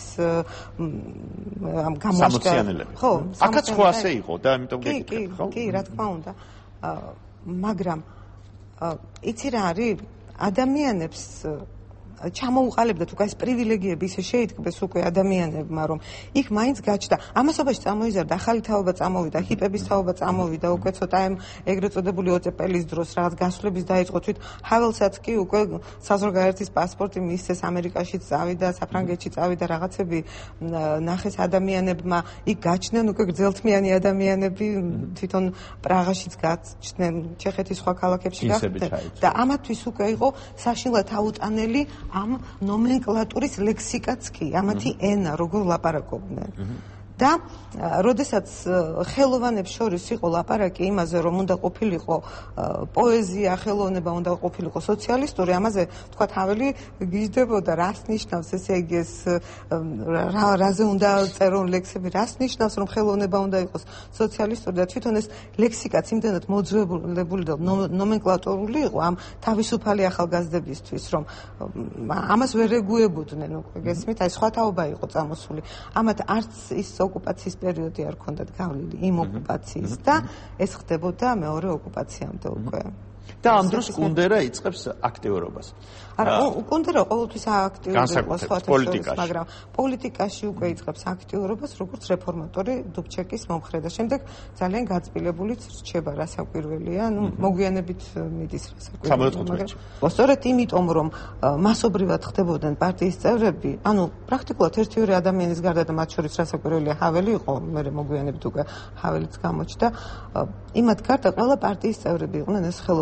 ამ გამოაშკარულება. ხო, აქაც ხო ასე იყო და ამიტომ გეკითხებ, ხო? კი, რა თქმა უნდა. მაგრამ იცი რა არის? ადამიანებს ჩამოუყალიბდა თუ ეს პრივილეგიები ისე შეიტკბეს უკვე ადამიანებმა რომ იქ მაინც გაჩნდა ამასობაში წამოიზარდა ახალი თაობა წამოვიდა ჰიპების თაობა წამოვიდა უკვე ცოტა ამ ეგრეთ წოდებული ოცეპელის დროს რაღაც გასვლების დაიწყო თვით ჰაველსაც კი უკვე საზღვარგარეთის პასპორტი მისცეს ამერიკაშიც წავიდა საფრანგეთში წავიდა რაღაცები ნახეს ადამიანებმა იქ გაჩნდნენ უკვე გრძელთმიანი ადამიანები თვითონ პრაღაშიც გაჩნდნენ ჩეხეთის სხვა ქალაქებში და ამათვის უკვე იყო საშინლად აუტანელი ამ ნომენკლატურის ლექსიკაც კი, ამათი ენა, როგორ ლაპარაკობდნენ. და როდესაც ხელოვანებს შორის იყო ლაპარაკი იმაზე, რომ უნდა ყოფილიყო პოეზია, ხელოვნება უნდა ყოფილიყო სოციალისტური, ამაზე თქვა თაველი გიждდებოდა, რას ნიშნავს ესე იგი ეს რაზე უნდა წერონ ლექსები, რას ნიშნავს რომ ხელოვნება უნდა იყოს სოციალისტური და თვითონ ეს ლექსიკაც იმდენად მოძველებული და ნომენკლატურული იყო ამ თავისუფალი ახალგაზრდებისთვის, რომ ამას ვერ ეგუებოდნენ უკვე გესმით, აი სხვა თაობა იყო წამოსული. ამათ არც ის ოკუპაციის პერიოდი არ ქონდათ გავლილი იმ ოკუპაციის და ეს ხდებოდა მეორე ოკუპაციამდე უკვე. და ამ დროს კუნდერა იწყებს აქტიურობას. არა, კუნდერა ყოველთვის აქტიურობა იყო სხვათა მაგრამ პოლიტიკაში უკვე იწყებს აქტიურობას როგორც რეფორმატორი დუბჩეკის მომხრე და შემდეგ ძალიან გაწბილებულიც რჩება რასაკვირველია, ну მოგვიანებით მიდის რასაკვირველია. სწორედ იმიტომ რომ მასობრივად ხდებოდნენ პარტიის წევრები, ანუ პრაქტიკულად ერთი-ორი ადამიანის გარდა და მათ შორის რასაკვირველია ჰაველი იყო, მე მოგვიანებით უკვე ჰაველიც გამოჩნდა, იმათ გარდა ყველა პარტიის წევრები იყვნენ ეს ხელოვანი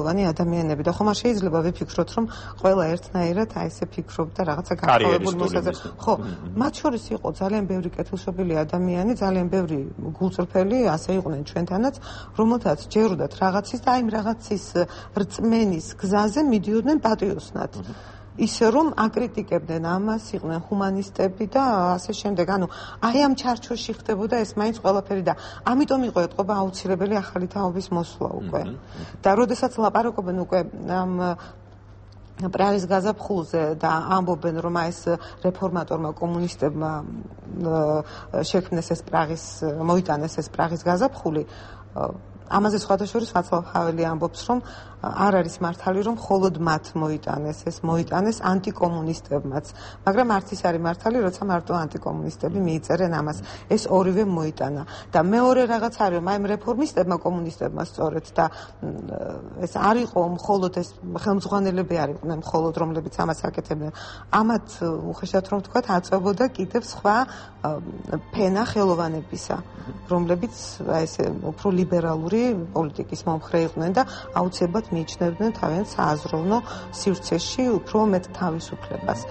მნიშვნელოვანი ადამიანები და ხომ არ შეიძლება ვიფიქროთ, რომ ყველა ერთნაირად აი ესე ფიქრობდა რაღაცა განსხვავებული მოსაზრება. ხო, მათ შორის იყო ძალიან ბევრი კეთილშობილი ადამიანი, ძალიან ბევრი გულწრფელი, ასე იყვნენ ჩვენთანაც, რომელთაც ჯეროდათ რაღაცის და აი იმ რაღაცის რწმენის გზაზე მიდიოდნენ პატრიოტსნად. ისე რომ აკრიტიკებდნენ ამას, იყვნენ ჰუმანისტები და ასე შემდეგ. ანუ აი ამ ჩარჩოში ხდებოდა ეს მაინც ყველაფერი და ამიტომ იყო ეთყობა აუცილებელი ახალი თაობის მოსვლა უკვე. და როდესაც ლაპარაკობენ უკვე ამ პრაღის გაზაფხულზე და ამბობენ რომ ეს რეფორმატორმა კომუნისტებმა შექმნეს ეს პრაღის მოიტანეს ეს პრაღის გაზაფხული, ამაზე სხვადასხვა ვაცლავ ჰაველი ამბობს რომ არ არის მართალი რომ მხოლოდ მათ მოიტანეს, ეს მოიტანეს ანტიკომუნისტებმაც, მაგრამ არც ის არის მართალი, როცა მარტო ანტიკომუნისტები მიიწერენ ამას, ეს ორივე მოიტანა. და მეორე რაღაც არის რომ აი ამ რეფორმისტებმა კომუნისტებმა სწორედ და ეს არ იყო მხოლოდ ეს ხელმძღვანელები არ იყვნენ მხოლოდ რომლებიც ამას აკეთებდნენ. ამათ უხეშად რომ ვთქვათ, აწევბოდა კიდევ სხვა ფენა ხელოვანებისა, რომლებიც აი ეს უფრო ლიბერალური პოლიტიკის მომხრე იყვნენ და აუცილებლად მიიჩნევდნენ თავიანთ სააზროვნო სივრცეში უფრო მეტ თავისუფლებას.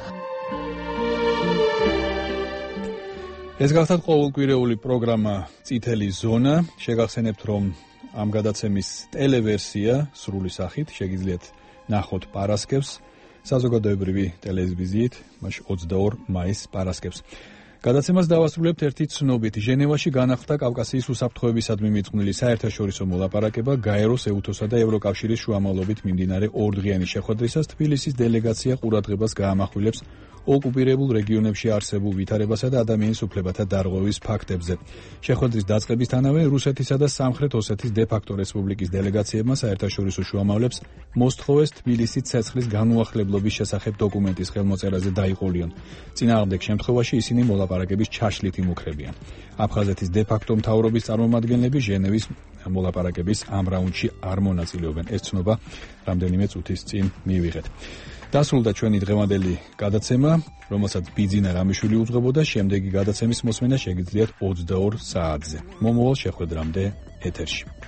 ეს გახლავთ ყოველკვირეული პროგრამა წითელი ზონა. შეგახსენებთ, რომ ამ გადაცემის ტელევერსია სრული სახით შეგიძლიათ ნახოთ პარასკევს საზოგადოებრივი ტელევიზიით, მაშინ 22 მაისს პარასკევს. გადაცემას დავასრულებთ ერთი ცნობით. ჟენევაში განახლდა კავკასიის უსაფრთხოებისადმი მიძღვნილი საერთაშორისო მოლაპარაკება გაეროს, ეუთოსა და ევროკავშირის შუამავლობით მიმდინარე ორდღიანი შეხვედრისას თბილისის დელეგაცია ყურადღებას გაამახვილებს ოკუპირებულ რეგიონებში არსებულ ვითარებასა და ადამიანის უფლებათა დარღვევის ფაქტებზე. შეხვედრის დაწყებისთანავე რუსეთისა და სამხრეთ ოსეთის დე-ფაქტო რესპუბლიკის დელეგაციებმა საერთაშორისო შუამავლებს მოსთხოვეს თბილისის ცეცხლის განუახლებლობის შესახებ დოკუმენტის ხელმოწერაზე დაიყოლიონ. წინააღმდეგ შემთხვევაში ისინი მოლაპარაკების ჩაშლით იმუქრებიან. აფხაზეთის დე-ფაქტო მთავრობის წარმომადგენლები ჟენევის მოლაპარაკების ამ რაუნდში არ მონაწილეობენ. ეს ცნობა რამდენიმე წუთის წინ მივიღეთ. დასრულდა ჩვენი დღევანდელი გადაცემა, რომელსაც ბიძინა რამიშვილი უძღვებოდა. შემდეგი გადაცემის მოსმენა შეგიძლიათ 22 საათზე. მომავალ შეხვედრამდე ეთერში.